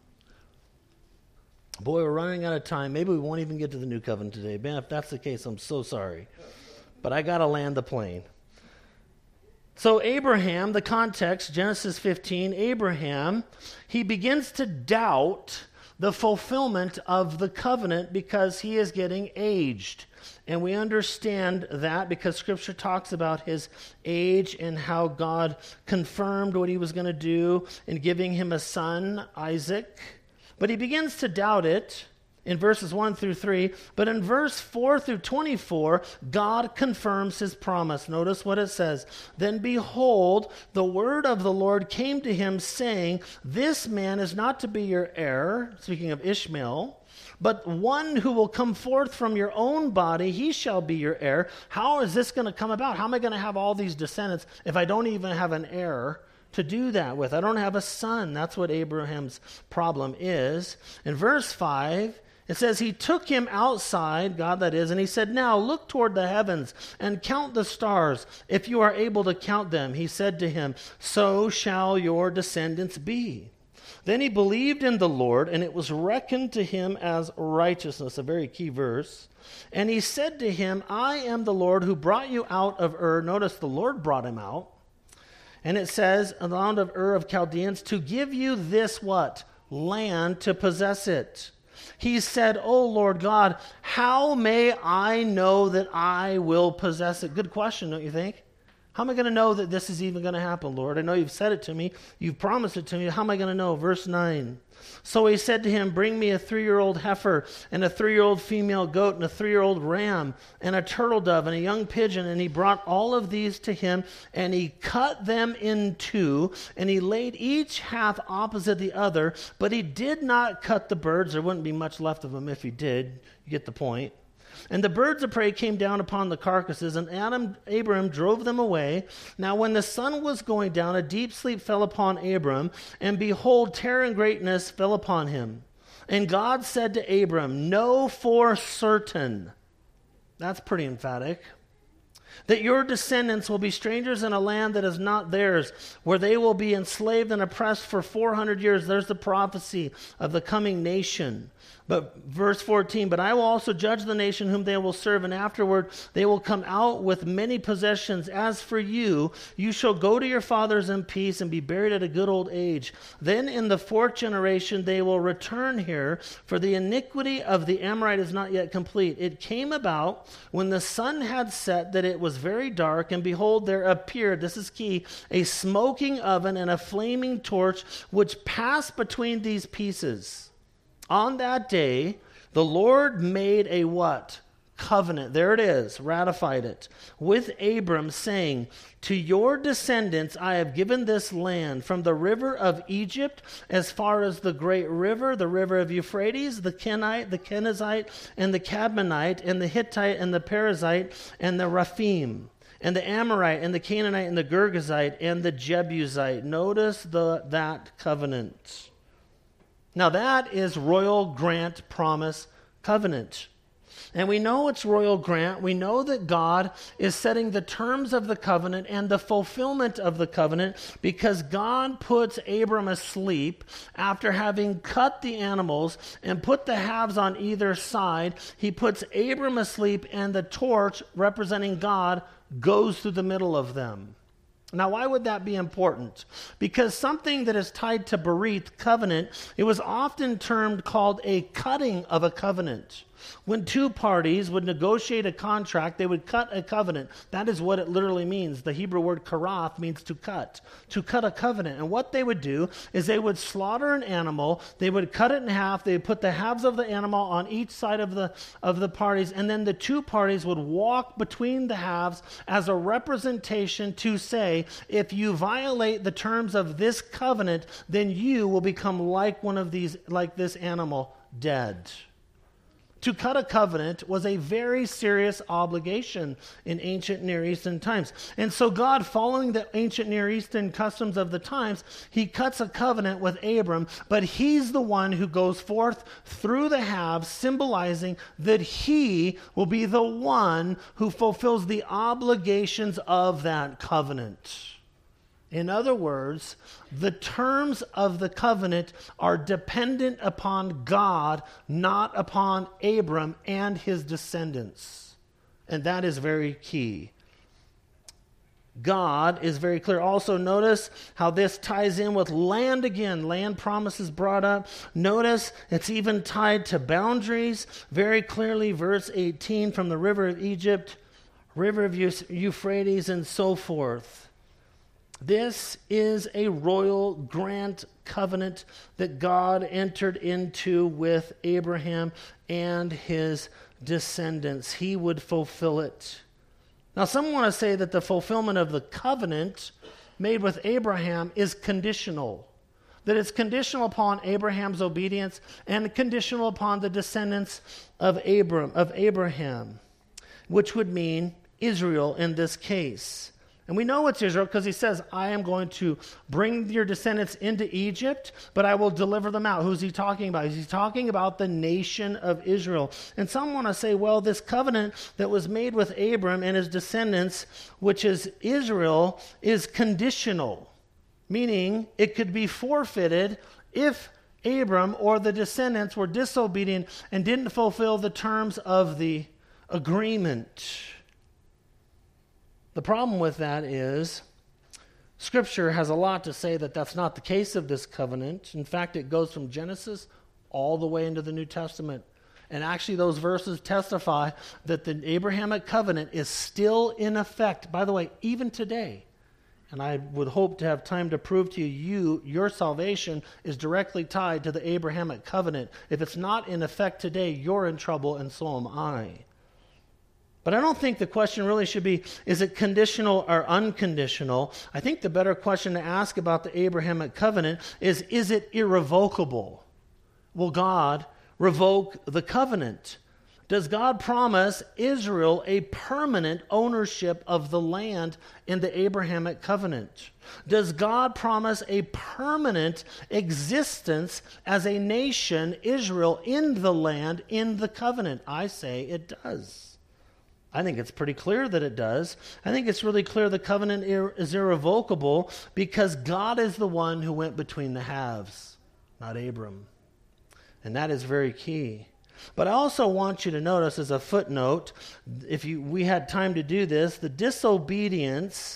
Boy, we're running out of time. Maybe we won't even get to the new covenant today. Man, if that's the case, I'm so sorry. But I got to land the plane. So Abraham, the context, Genesis 15, Abraham, he begins to doubt the fulfillment of the covenant because he is getting aged. And we understand that because Scripture talks about his age and how God confirmed what he was going to do in giving him a son, Isaac. But he begins to doubt it in verses 1 through 3. But in verse 4 through 24, God confirms his promise. Notice what it says. Then behold, the word of the Lord came to him, saying, this man is not to be your heir, speaking of Ishmael, But one who will come forth from your own body, he shall be your heir. How is this going to come about? How am I going to have all these descendants if I don't even have an heir to do that with? I don't have a son. That's what Abraham's problem is. In verse 5, it says, he took him outside, God that is, and he said, now look toward the heavens and count the stars, if you are able to count them. He said to him, so shall your descendants be. Then he believed in the Lord, and it was reckoned to him as righteousness, a very key verse. And he said to him, I am the Lord who brought you out of Ur. Notice the Lord brought him out. And it says, in the land of Ur of Chaldeans, to give you this what? Land to possess it. He said, O Lord God, how may I know that I will possess it? Good question, don't you think? How am I going to know that this is even going to happen, Lord? I know you've said it to me. You've promised it to me. How am I going to know? Verse 9. So he said to him, bring me a 3-year-old heifer and a 3-year-old female goat and a 3-year-old ram and a turtle dove and a young pigeon. And he brought all of these to him, and he cut them in two, and he laid each half opposite the other. But he did not cut the birds. There wouldn't be much left of them if he did. You get the point. And the birds of prey came down upon the carcasses, and Abram drove them away. Now when the sun was going down, a deep sleep fell upon Abram, and behold, terror and greatness fell upon him. And God said to Abram, know for certain, that's pretty emphatic, that your descendants will be strangers in a land that is not theirs, where they will be enslaved and oppressed for 400 years. There's the prophecy of the coming nation. But verse 14, but I will also judge the nation whom they will serve, and afterward they will come out with many possessions. As for you, you shall go to your fathers in peace and be buried at a good old age. Then in the 4th generation they will return here, for the iniquity of the Amorite is not yet complete. It came about when the sun had set that it was very dark, and behold, there appeared, this is key, a smoking oven and a flaming torch, which passed between these pieces. On that day, the Lord made a what? Covenant. There it is, ratified it, with Abram, saying, to your descendants I have given this land, from the river of Egypt as far as the great river, the river of Euphrates, the Kenite, the Kenizzite, and the Cadmonite, and the Hittite, and the Perizzite, and the Rephaim, and the Amorite, and the Canaanite, and the Girgazite, and the Jebusite. Notice that covenant. Now that is royal grant, promise, covenant. And we know it's royal grant. We know that God is setting the terms of the covenant and the fulfillment of the covenant, because God puts Abram asleep after having cut the animals and put the halves on either side. He puts Abram asleep, and the torch representing God goes through the middle of them. Now, why would that be important? Because something that is tied to Berith, covenant, it was often called a cutting of a covenant. When two parties would negotiate a contract, they would cut a covenant. That is what it literally means. The Hebrew word karath means to cut a covenant. And what they would do is they would slaughter an animal, they would cut it in half, they would put the halves of the animal on each side of the parties, and then the two parties would walk between the halves as a representation to say, if you violate the terms of this covenant, then you will become like this animal, dead. To cut a covenant was a very serious obligation in ancient Near Eastern times. And so God, following the ancient Near Eastern customs of the times, he cuts a covenant with Abram, but he's the one who goes forth through the halves, symbolizing that he will be the one who fulfills the obligations of that covenant. In other words, the terms of the covenant are dependent upon God, not upon Abram and his descendants. And that is very key. God is very clear. Also, notice how this ties in with land again. Land promises brought up. Notice it's even tied to boundaries. Very clearly, verse 18, from the river of Egypt, river of Euphrates, and so forth. This is a royal grant covenant that God entered into with Abraham and his descendants. He would fulfill it. Now, some want to say that the fulfillment of the covenant made with Abraham is conditional. that it's conditional upon Abraham's obedience and conditional upon the descendants of Abraham, which would mean Israel in this case. And we know it's Israel because he says, I am going to bring your descendants into Egypt, but I will deliver them out. Who's he talking about? He's talking about the nation of Israel. And some want to say, well, this covenant that was made with Abram and his descendants, which is Israel, is conditional, meaning it could be forfeited if Abram or the descendants were disobedient and didn't fulfill the terms of the agreement. The problem with that is Scripture has a lot to say that that's not the case of this covenant. In fact, it goes from Genesis all the way into the New Testament. And actually, those verses testify that the Abrahamic covenant is still in effect, by the way, even today. And I would hope to have time to prove to you, your salvation is directly tied to the Abrahamic covenant. If it's not in effect today, you're in trouble, and so am I. But I don't think the question really should be, is it conditional or unconditional? I think the better question to ask about the Abrahamic covenant is it irrevocable? Will God revoke the covenant? Does God promise Israel a permanent ownership of the land in the Abrahamic covenant? Does God promise a permanent existence as a nation, Israel, in the land, in the covenant? I say it does. I think it's pretty clear that it does. I think it's really clear the covenant is irrevocable because God is the one who went between the halves, not Abram. And that is very key. But I also want you to notice as a footnote, we had time to do this, the disobedience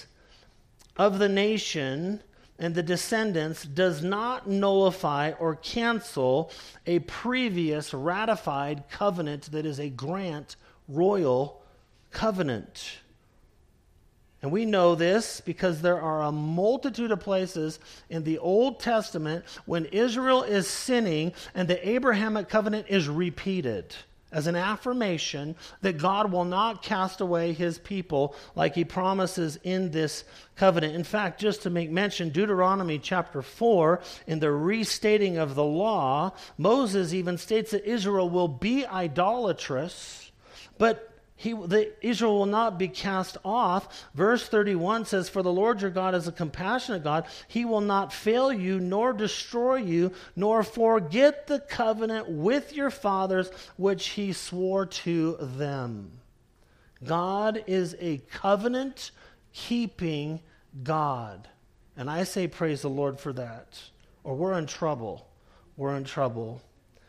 of the nation and the descendants does not nullify or cancel a previous ratified covenant that is a grant royal covenant. And we know this because there are a multitude of places in the Old Testament when Israel is sinning and the Abrahamic covenant is repeated as an affirmation that God will not cast away his people like he promises in this covenant. In fact, just to make mention, Deuteronomy chapter 4, in the restating of the law, Moses even states that Israel will be idolatrous, but Israel will not be cast off. Verse 31 says, for the Lord your God is a compassionate God. He will not fail you, nor destroy you, nor forget the covenant with your fathers, which he swore to them. God is a covenant-keeping God. And I say praise the Lord for that. Or we're in trouble. We're in trouble.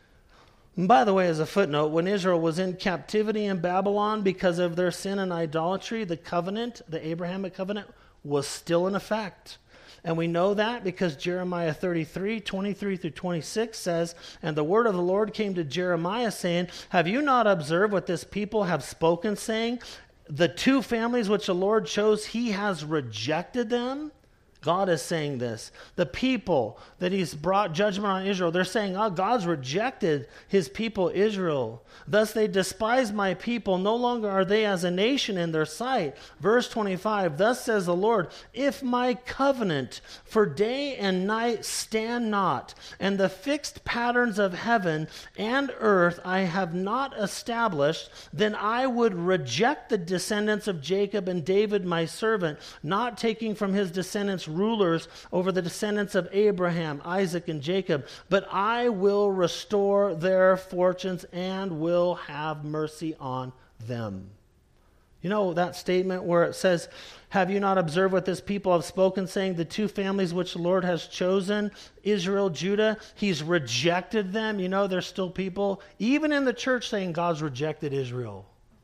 And by the way, as a footnote, when Israel was in captivity in Babylon because of their sin and idolatry, the covenant, the Abrahamic covenant, was still in effect. And we know that because Jeremiah 33, 23 through 26 says, and the word of the Lord came to Jeremiah saying, have you not observed what this people have spoken, saying, the two families which the Lord chose, he has rejected them? God is saying this. The people that he's brought judgment on Israel, they're saying, God's rejected his people Israel. Thus they despise my people. No longer are they as a nation in their sight. Verse 25, thus says the Lord, if my covenant for day and night stand not, and the fixed patterns of heaven and earth I have not established, then I would reject the descendants of Jacob and David my servant, not taking from his descendants rulers over the descendants of Abraham, Isaac, and Jacob, but I will restore their fortunes and will have mercy on them. You know that statement where it says, have you not observed what this people have spoken, saying the two families which the Lord has chosen, Israel, Judah, he's rejected them? You know, there's still people, even in the church, saying God's rejected Israel.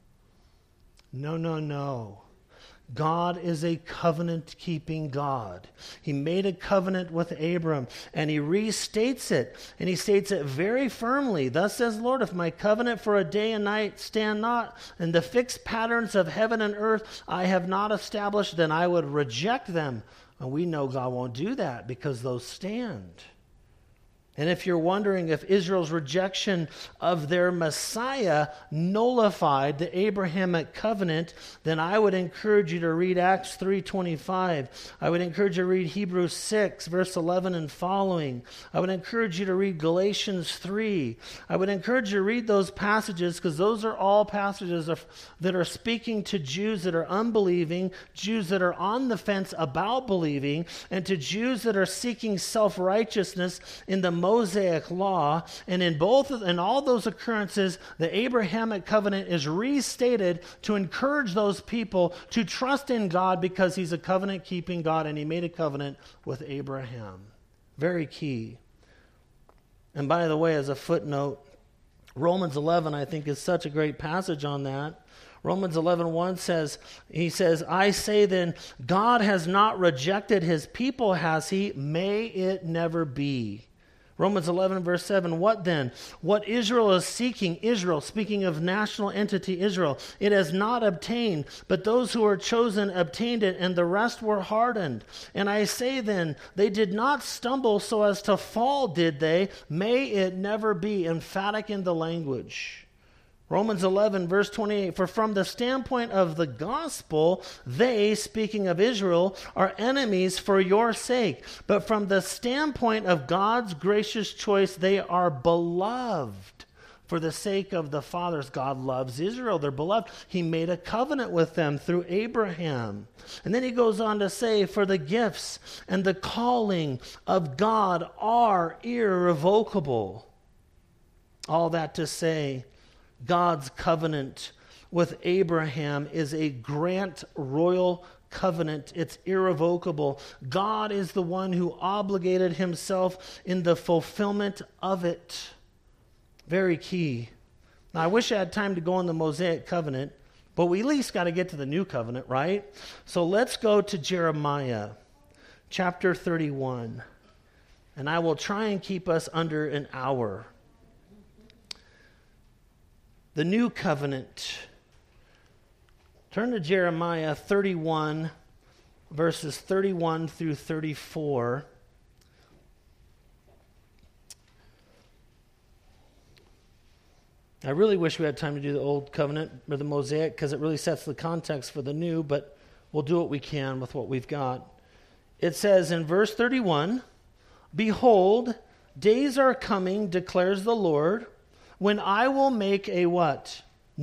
No. God is a covenant-keeping God. He made a covenant with Abram, and he restates it, and he states it very firmly. Thus says the Lord, if my covenant for a day and night stand not, and the fixed patterns of heaven and earth I have not established, then I would reject them. And we know God won't do that because those stand. And if you're wondering if Israel's rejection of their Messiah nullified the Abrahamic covenant, then I would encourage you to read Acts 3:25. I would encourage you to read Hebrews 6, verse 11 and following. I would encourage you to read Galatians 3. I would encourage you to read those passages because those are all passages that are speaking to Jews that are unbelieving, Jews that are on the fence about believing, and to Jews that are seeking self-righteousness in the Mosaic law. And in all those occurrences, the Abrahamic covenant is restated to encourage those people to trust in God because he's a covenant-keeping God and he made a covenant with Abraham. Very key. And by the way, as a footnote, Romans 11, I think, is such a great passage on that. Romans 11:1 says, I say then, God has not rejected his people, has he? May it never be. Romans 11, verse 7, what then? What Israel is seeking, Israel, speaking of national entity Israel, it has not obtained, but those who were chosen obtained it, and the rest were hardened. And I say then, they did not stumble so as to fall, did they? May it never be. Emphatic in the language. Romans 11, verse 28, for from the standpoint of the gospel, they, speaking of Israel, are enemies for your sake. But from the standpoint of God's gracious choice, they are beloved for the sake of the fathers. God loves Israel. They're beloved. He made a covenant with them through Abraham. And then he goes on to say, for the gifts and the calling of God are irrevocable. All that to say, God's covenant with Abraham is a grant royal covenant. It's irrevocable. God is the one who obligated himself in the fulfillment of it. Very key. Now, I wish I had time to go on the Mosaic covenant, but we at least got to get to the new covenant, right? So let's go to Jeremiah chapter 31, and I will try and keep us under an hour. The new covenant. Turn to Jeremiah 31, verses 31 through 34. I really wish we had time to do the old covenant or the Mosaic because it really sets the context for the new, but we'll do what we can with what we've got. It says in verse 31, behold, days are coming, declares the Lord, when I will make a what?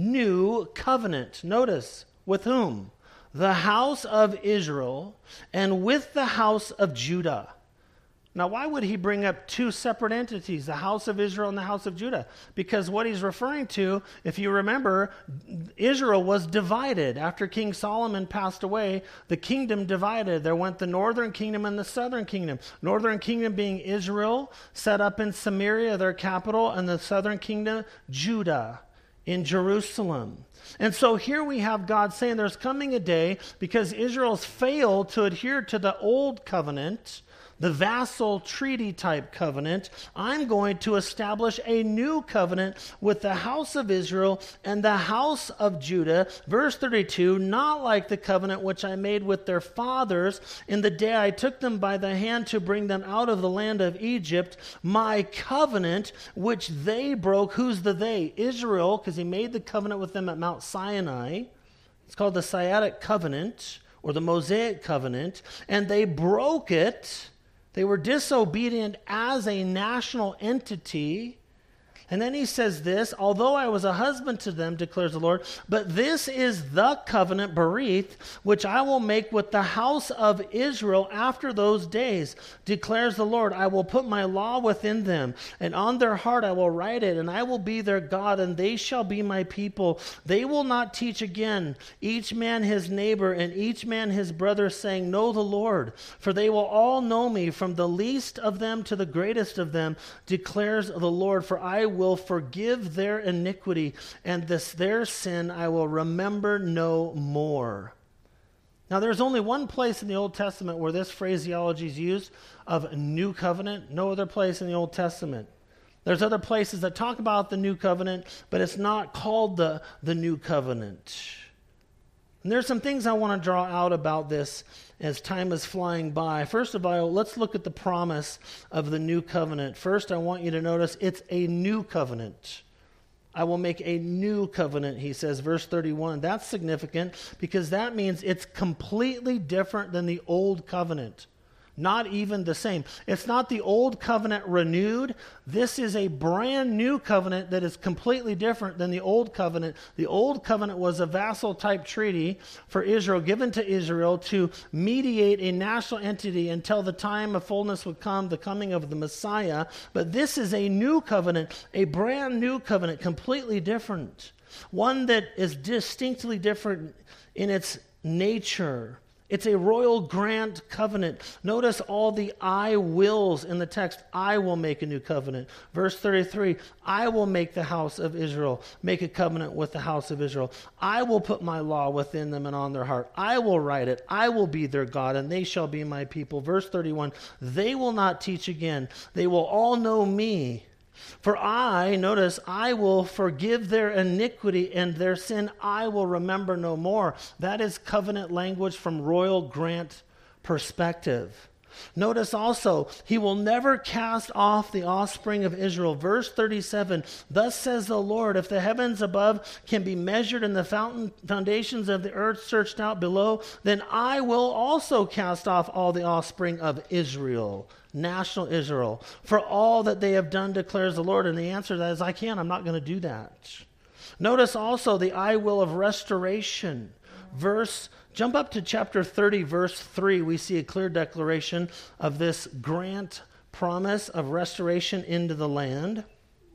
New covenant. Notice, with whom? The house of Israel and with the house of Judah. Now, why would he bring up two separate entities, the house of Israel and the house of Judah? Because what he's referring to, if you remember, Israel was divided. After King Solomon passed away, the kingdom divided. There went the northern kingdom and the southern kingdom. Northern kingdom being Israel, set up in Samaria, their capital, and the southern kingdom, Judah, in Jerusalem. And so here we have God saying there's coming a day, because Israel's failed to adhere to the old covenant, the vassal treaty type covenant, I'm going to establish a new covenant with the house of Israel and the house of Judah. Verse 32, not like the covenant which I made with their fathers in the day I took them by the hand to bring them out of the land of Egypt, my covenant which they broke. Who's the they? Israel, because he made the covenant with them at Mount Sinai. It's called the Sinaitic covenant or the Mosaic covenant, and they broke it. They were disobedient as a national entity. And then he says this, although I was a husband to them, declares the Lord, but this is the covenant, Berith, which I will make with the house of Israel after those days, declares the Lord. I will put my law within them, and on their heart I will write it, and I will be their God, and they shall be my people. They will not teach again, each man his neighbor, and each man his brother, saying, know the Lord, for they will all know me, from the least of them to the greatest of them, declares the Lord, for I will forgive their iniquity, and their sin I will remember no more. Now, there's only one place in the Old Testament where this phraseology is used of a new covenant. No other place in the Old Testament. There's other places that talk about the new covenant, but it's not called the new covenant. And there's some things I want to draw out about this as time is flying by. First of all, let's look at the promise of the new covenant. First, I want you to notice it's a new covenant. I will make a new covenant, he says, verse 31. That's significant because that means it's completely different than the old covenant. Not even the same. It's not the old covenant renewed. This is a brand new covenant that is completely different than the old covenant. The old covenant was a vassal type treaty for Israel, given to Israel to mediate a national entity until the time of fullness would come, the coming of the Messiah. But this is a new covenant, a brand new covenant, completely different. One that is distinctly different in its nature. It's a royal grant covenant. Notice all the I wills in the text. I will make a new covenant. Verse 33, I will make the house of Israel, make a covenant with the house of Israel. I will put my law within them and on their heart. I will write it. I will be their God, and they shall be my people. Verse 31, they will not teach again. They will all know me. For notice, I will forgive their iniquity and their sin I will remember no more. That is covenant language from royal grant perspective. Notice also, he will never cast off the offspring of Israel. Verse 37, thus says the Lord, if the heavens above can be measured and the foundations of the earth searched out below, then I will also cast off all the offspring of Israel. National Israel, for all that they have done, declares the Lord. And the answer to that is, I'm not going to do that. Notice also the I will of restoration. Jump up to chapter 30, verse 3. We see a clear declaration of this grant promise of restoration into the land.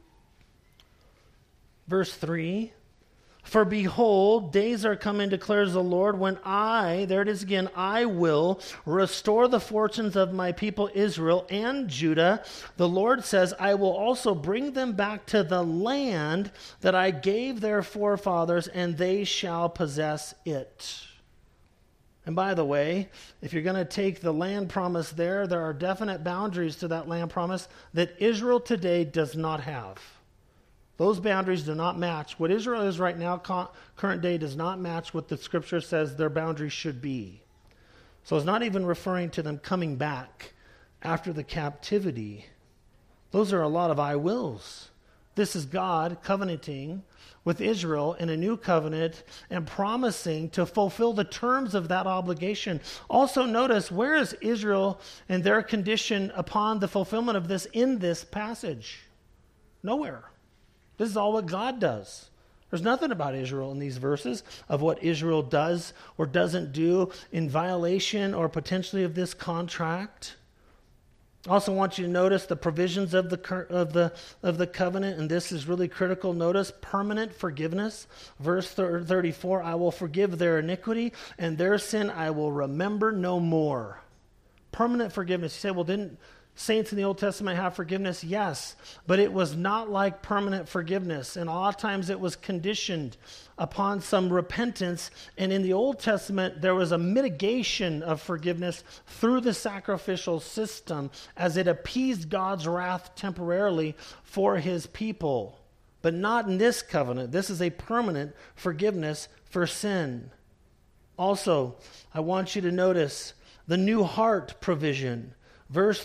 Verse 3. For behold, days are coming, declares the Lord, when there it is again, I will restore the fortunes of my people Israel and Judah. The Lord says, I will also bring them back to the land that I gave their forefathers, and they shall possess it. And by the way, if you're going to take the land promise there are definite boundaries to that land promise that Israel today does not have. Those boundaries do not match. What Israel is right now, current day, does not match what the Scripture says their boundaries should be. So it's not even referring to them coming back after the captivity. Those are a lot of I wills. This is God covenanting with Israel in a new covenant and promising to fulfill the terms of that obligation. Also notice, where is Israel and their condition upon the fulfillment of this in this passage? Nowhere. This is all what God does. There's nothing about Israel in these verses of what Israel does or doesn't do in violation or potentially of this contract. I also want you to notice the provisions of the covenant, and this is really critical. Notice permanent forgiveness. Verse 34, I will forgive their iniquity, and their sin I will remember no more. Permanent forgiveness. You say, well, didn't saints in the Old Testament have forgiveness? Yes, but it was not like permanent forgiveness. And a lot of times it was conditioned upon some repentance. And in the Old Testament, there was a mitigation of forgiveness through the sacrificial system as it appeased God's wrath temporarily for his people. But not in this covenant. This is a permanent forgiveness for sin. Also, I want you to notice the new heart provision. Verse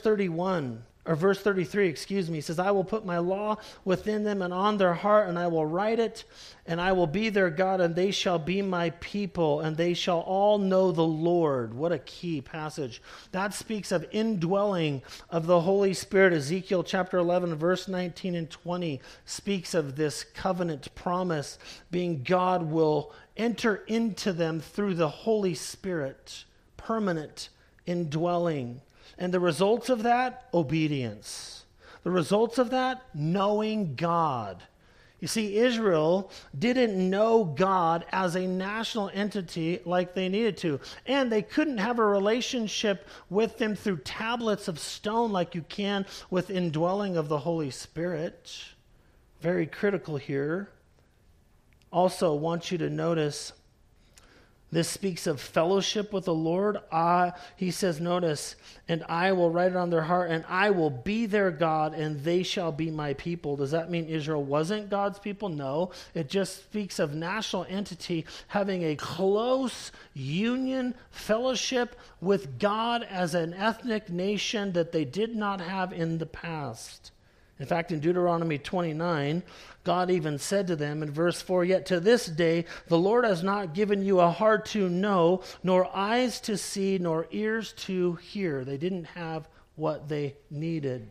33, says, I will put my law within them and on their heart, and I will write it, and I will be their God, and they shall be my people, and they shall all know the Lord. What a key passage. That speaks of indwelling of the Holy Spirit. Ezekiel chapter 11, verse 19 and 20 speaks of this covenant promise being God will enter into them through the Holy Spirit. Permanent indwelling. And the results of that, obedience. The results of that, knowing God. You see, Israel didn't know God as a national entity like they needed to. And they couldn't have a relationship with him through tablets of stone like you can with indwelling of the Holy Spirit. Very critical here. Also, want you to notice This speaks of fellowship with the Lord. He says, notice, and I will write it on their heart, and I will be their God, and they shall be my people. Does that mean Israel wasn't God's people? No. It just speaks of national entity having a close union, fellowship with God as an ethnic nation that they did not have in the past. In fact, in Deuteronomy 29, God even said to them in verse 4, "Yet to this day the Lord has not given you a heart to know, nor eyes to see, nor ears to hear." They didn't have what they needed.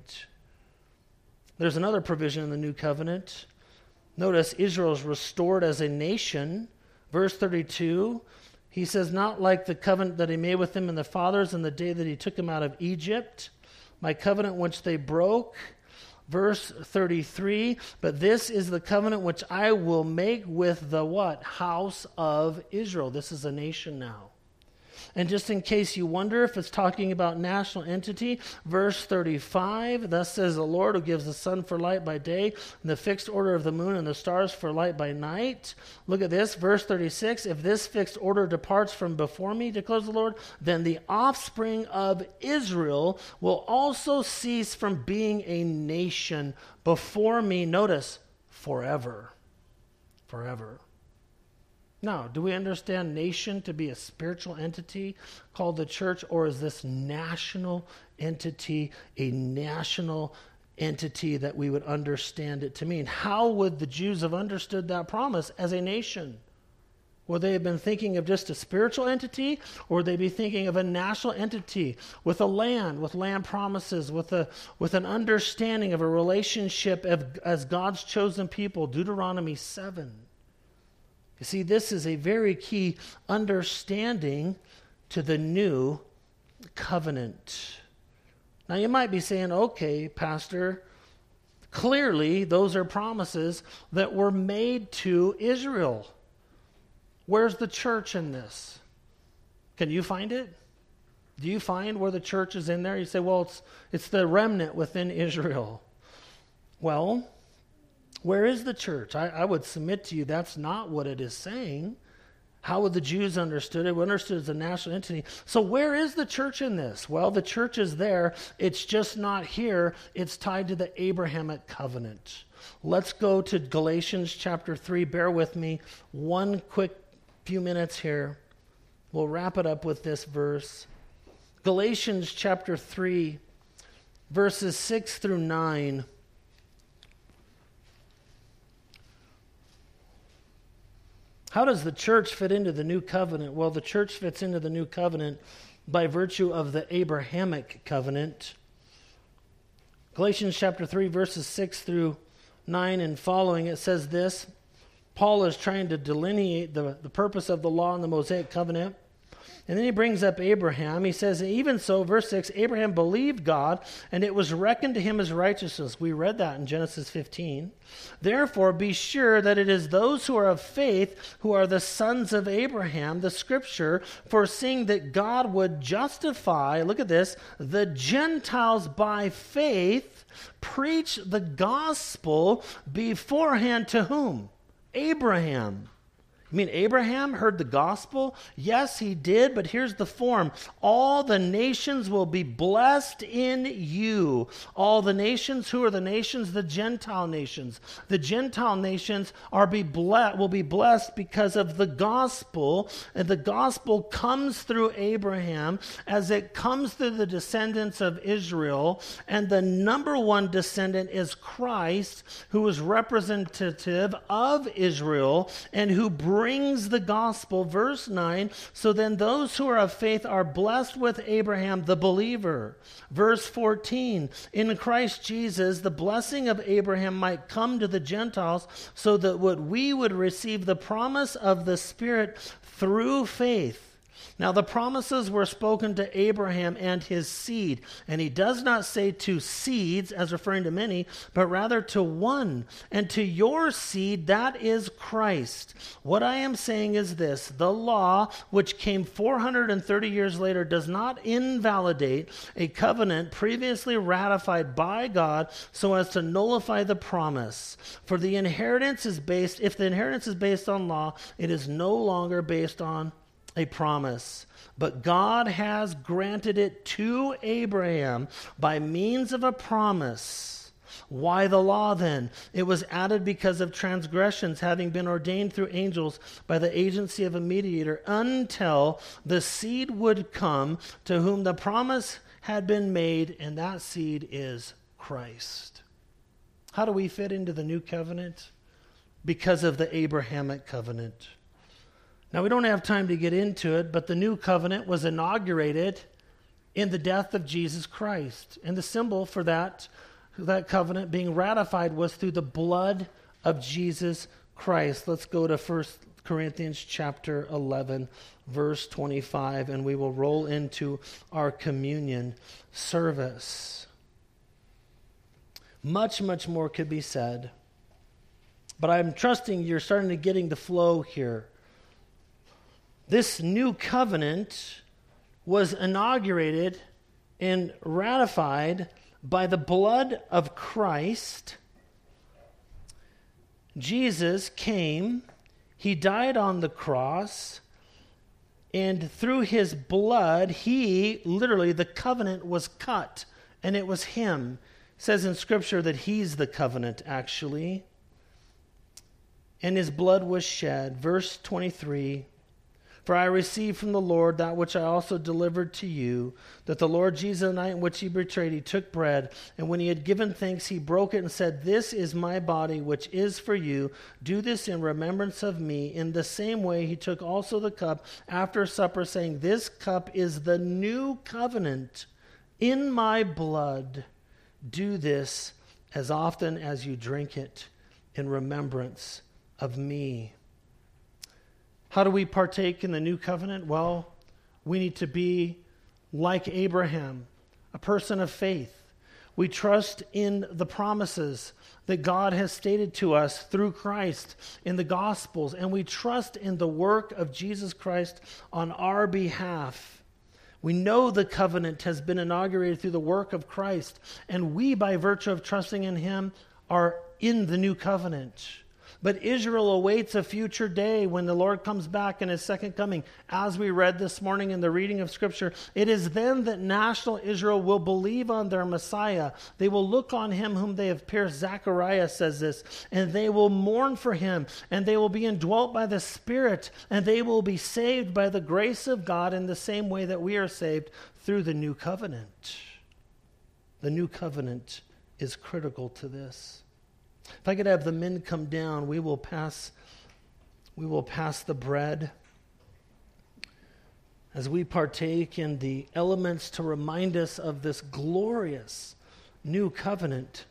There's another provision in the new covenant. Notice Israel is restored as a nation. Verse 32, he says, "Not like the covenant that he made with them and the fathers in the day that he took them out of Egypt, my covenant which they broke." Verse 33, "But this is the covenant which I will make with the" what? "House of Israel." This is a nation now. And just in case you wonder if it's talking about national entity, verse 35, "Thus says the Lord who gives the sun for light by day, and the fixed order of the moon and the stars for light by night." Look at this, verse 36, "If this fixed order departs from before me, declares the Lord, then the offspring of Israel will also cease from being a nation before me." Notice, forever. Forever. Now, do we understand nation to be a spiritual entity called the church, or is this national entity a national entity that we would understand it to mean? How would the Jews have understood that promise as a nation? Would they have been thinking of just a spiritual entity, or would they be thinking of a national entity with a land, with land promises, with an understanding of a relationship as God's chosen people? Deuteronomy 7. You see, this is a very key understanding to the new covenant. Now, you might be saying, "Okay, Pastor, clearly those are promises that were made to Israel. Where's the church in this?" Can you find it? Do you find where the church is in there? You say, "Well, it's the remnant within Israel." Well, where is the church? I would submit to you that's not what it is saying. How would the Jews understood it? We understood it as a national entity. So where is the church in this? Well, the church is there. It's just not here. It's tied to the Abrahamic covenant. Let's go to Galatians chapter 3. Bear with me. One quick few minutes here. We'll wrap it up with this verse. Galatians chapter 3, verses 6 through 9. How does the church fit into the new covenant? Well, the church fits into the new covenant by virtue of the Abrahamic covenant. Galatians chapter 3, verses 6 through 9 and following, it says this. Paul is trying to delineate the purpose of the law and the Mosaic covenant. And then he brings up Abraham. He says, "Even so," verse 6, "Abraham believed God, and it was reckoned to him as righteousness." We read that in Genesis 15. "Therefore, be sure that it is those who are of faith who are the sons of Abraham." The scripture, foreseeing that God would justify, look at this, "the Gentiles by faith, preach the gospel beforehand" to whom? Abraham. You mean Abraham heard the gospel? Yes, he did, but here's the form. "All the nations will be blessed in you." All the nations, who are the nations? The Gentile nations. The Gentile nations will be blessed because of the gospel, and the gospel comes through Abraham as it comes through the descendants of Israel, and the number one descendant is Christ, who is representative of Israel and who brings the gospel. Verse 9, "So then those who are of faith are blessed with Abraham the believer." Verse 14, "In Christ Jesus the blessing of Abraham might come to the Gentiles, so that we would receive the promise of the Spirit through faith." Now the promises were spoken to Abraham and his seed. And he does not say to seeds, as referring to many, but rather to one. "And to your seed, that is Christ." What I am saying is this: the law, which came 430 years later, does not invalidate a covenant previously ratified by God so as to nullify the promise. For if the inheritance is based on law, it is no longer based on a promise, but God has granted it to Abraham by means of a promise. Why the law then? It was added because of transgressions having been ordained through angels by the agency of a mediator until the seed would come to whom the promise had been made, and that seed is Christ. How do we fit into the new covenant? Because of the Abrahamic covenant. Now, we don't have time to get into it, but the new covenant was inaugurated in the death of Jesus Christ. And the symbol for that covenant being ratified was through the blood of Jesus Christ. Let's go to 1 Corinthians chapter 11, verse 25, and we will roll into our communion service. Much, much more could be said, but I'm trusting you're starting to getting the flow here. This new covenant was inaugurated and ratified by the blood of Christ. Jesus came, he died on the cross, and through his blood, the covenant was cut, and it was him. It says in Scripture that he's the covenant, actually. And his blood was shed. Verse 23, for I received from the Lord that which I also delivered to you, that the Lord Jesus, the night in which he betrayed, he took bread, and when he had given thanks, he broke it and said, this is my body, which is for you. Do this in remembrance of me. In the same way, he took also the cup after supper, saying, this cup is the new covenant in my blood. Do this as often as you drink it in remembrance of me. How do we partake in the new covenant? Well, we need to be like Abraham, a person of faith. We trust in the promises that God has stated to us through Christ in the Gospels, and we trust in the work of Jesus Christ on our behalf. We know the covenant has been inaugurated through the work of Christ, and we, by virtue of trusting in him, are in the new covenant. But Israel awaits a future day when the Lord comes back in his second coming. As we read this morning in the reading of Scripture, it is then that national Israel will believe on their Messiah. They will look on him whom they have pierced. Zechariah says this. And they will mourn for him, and they will be indwelt by the Spirit, and they will be saved by the grace of God in the same way that we are saved through the new covenant. The new covenant is critical to this. If I could have the men come down, we will pass the bread as we partake in the elements to remind us of this glorious new covenant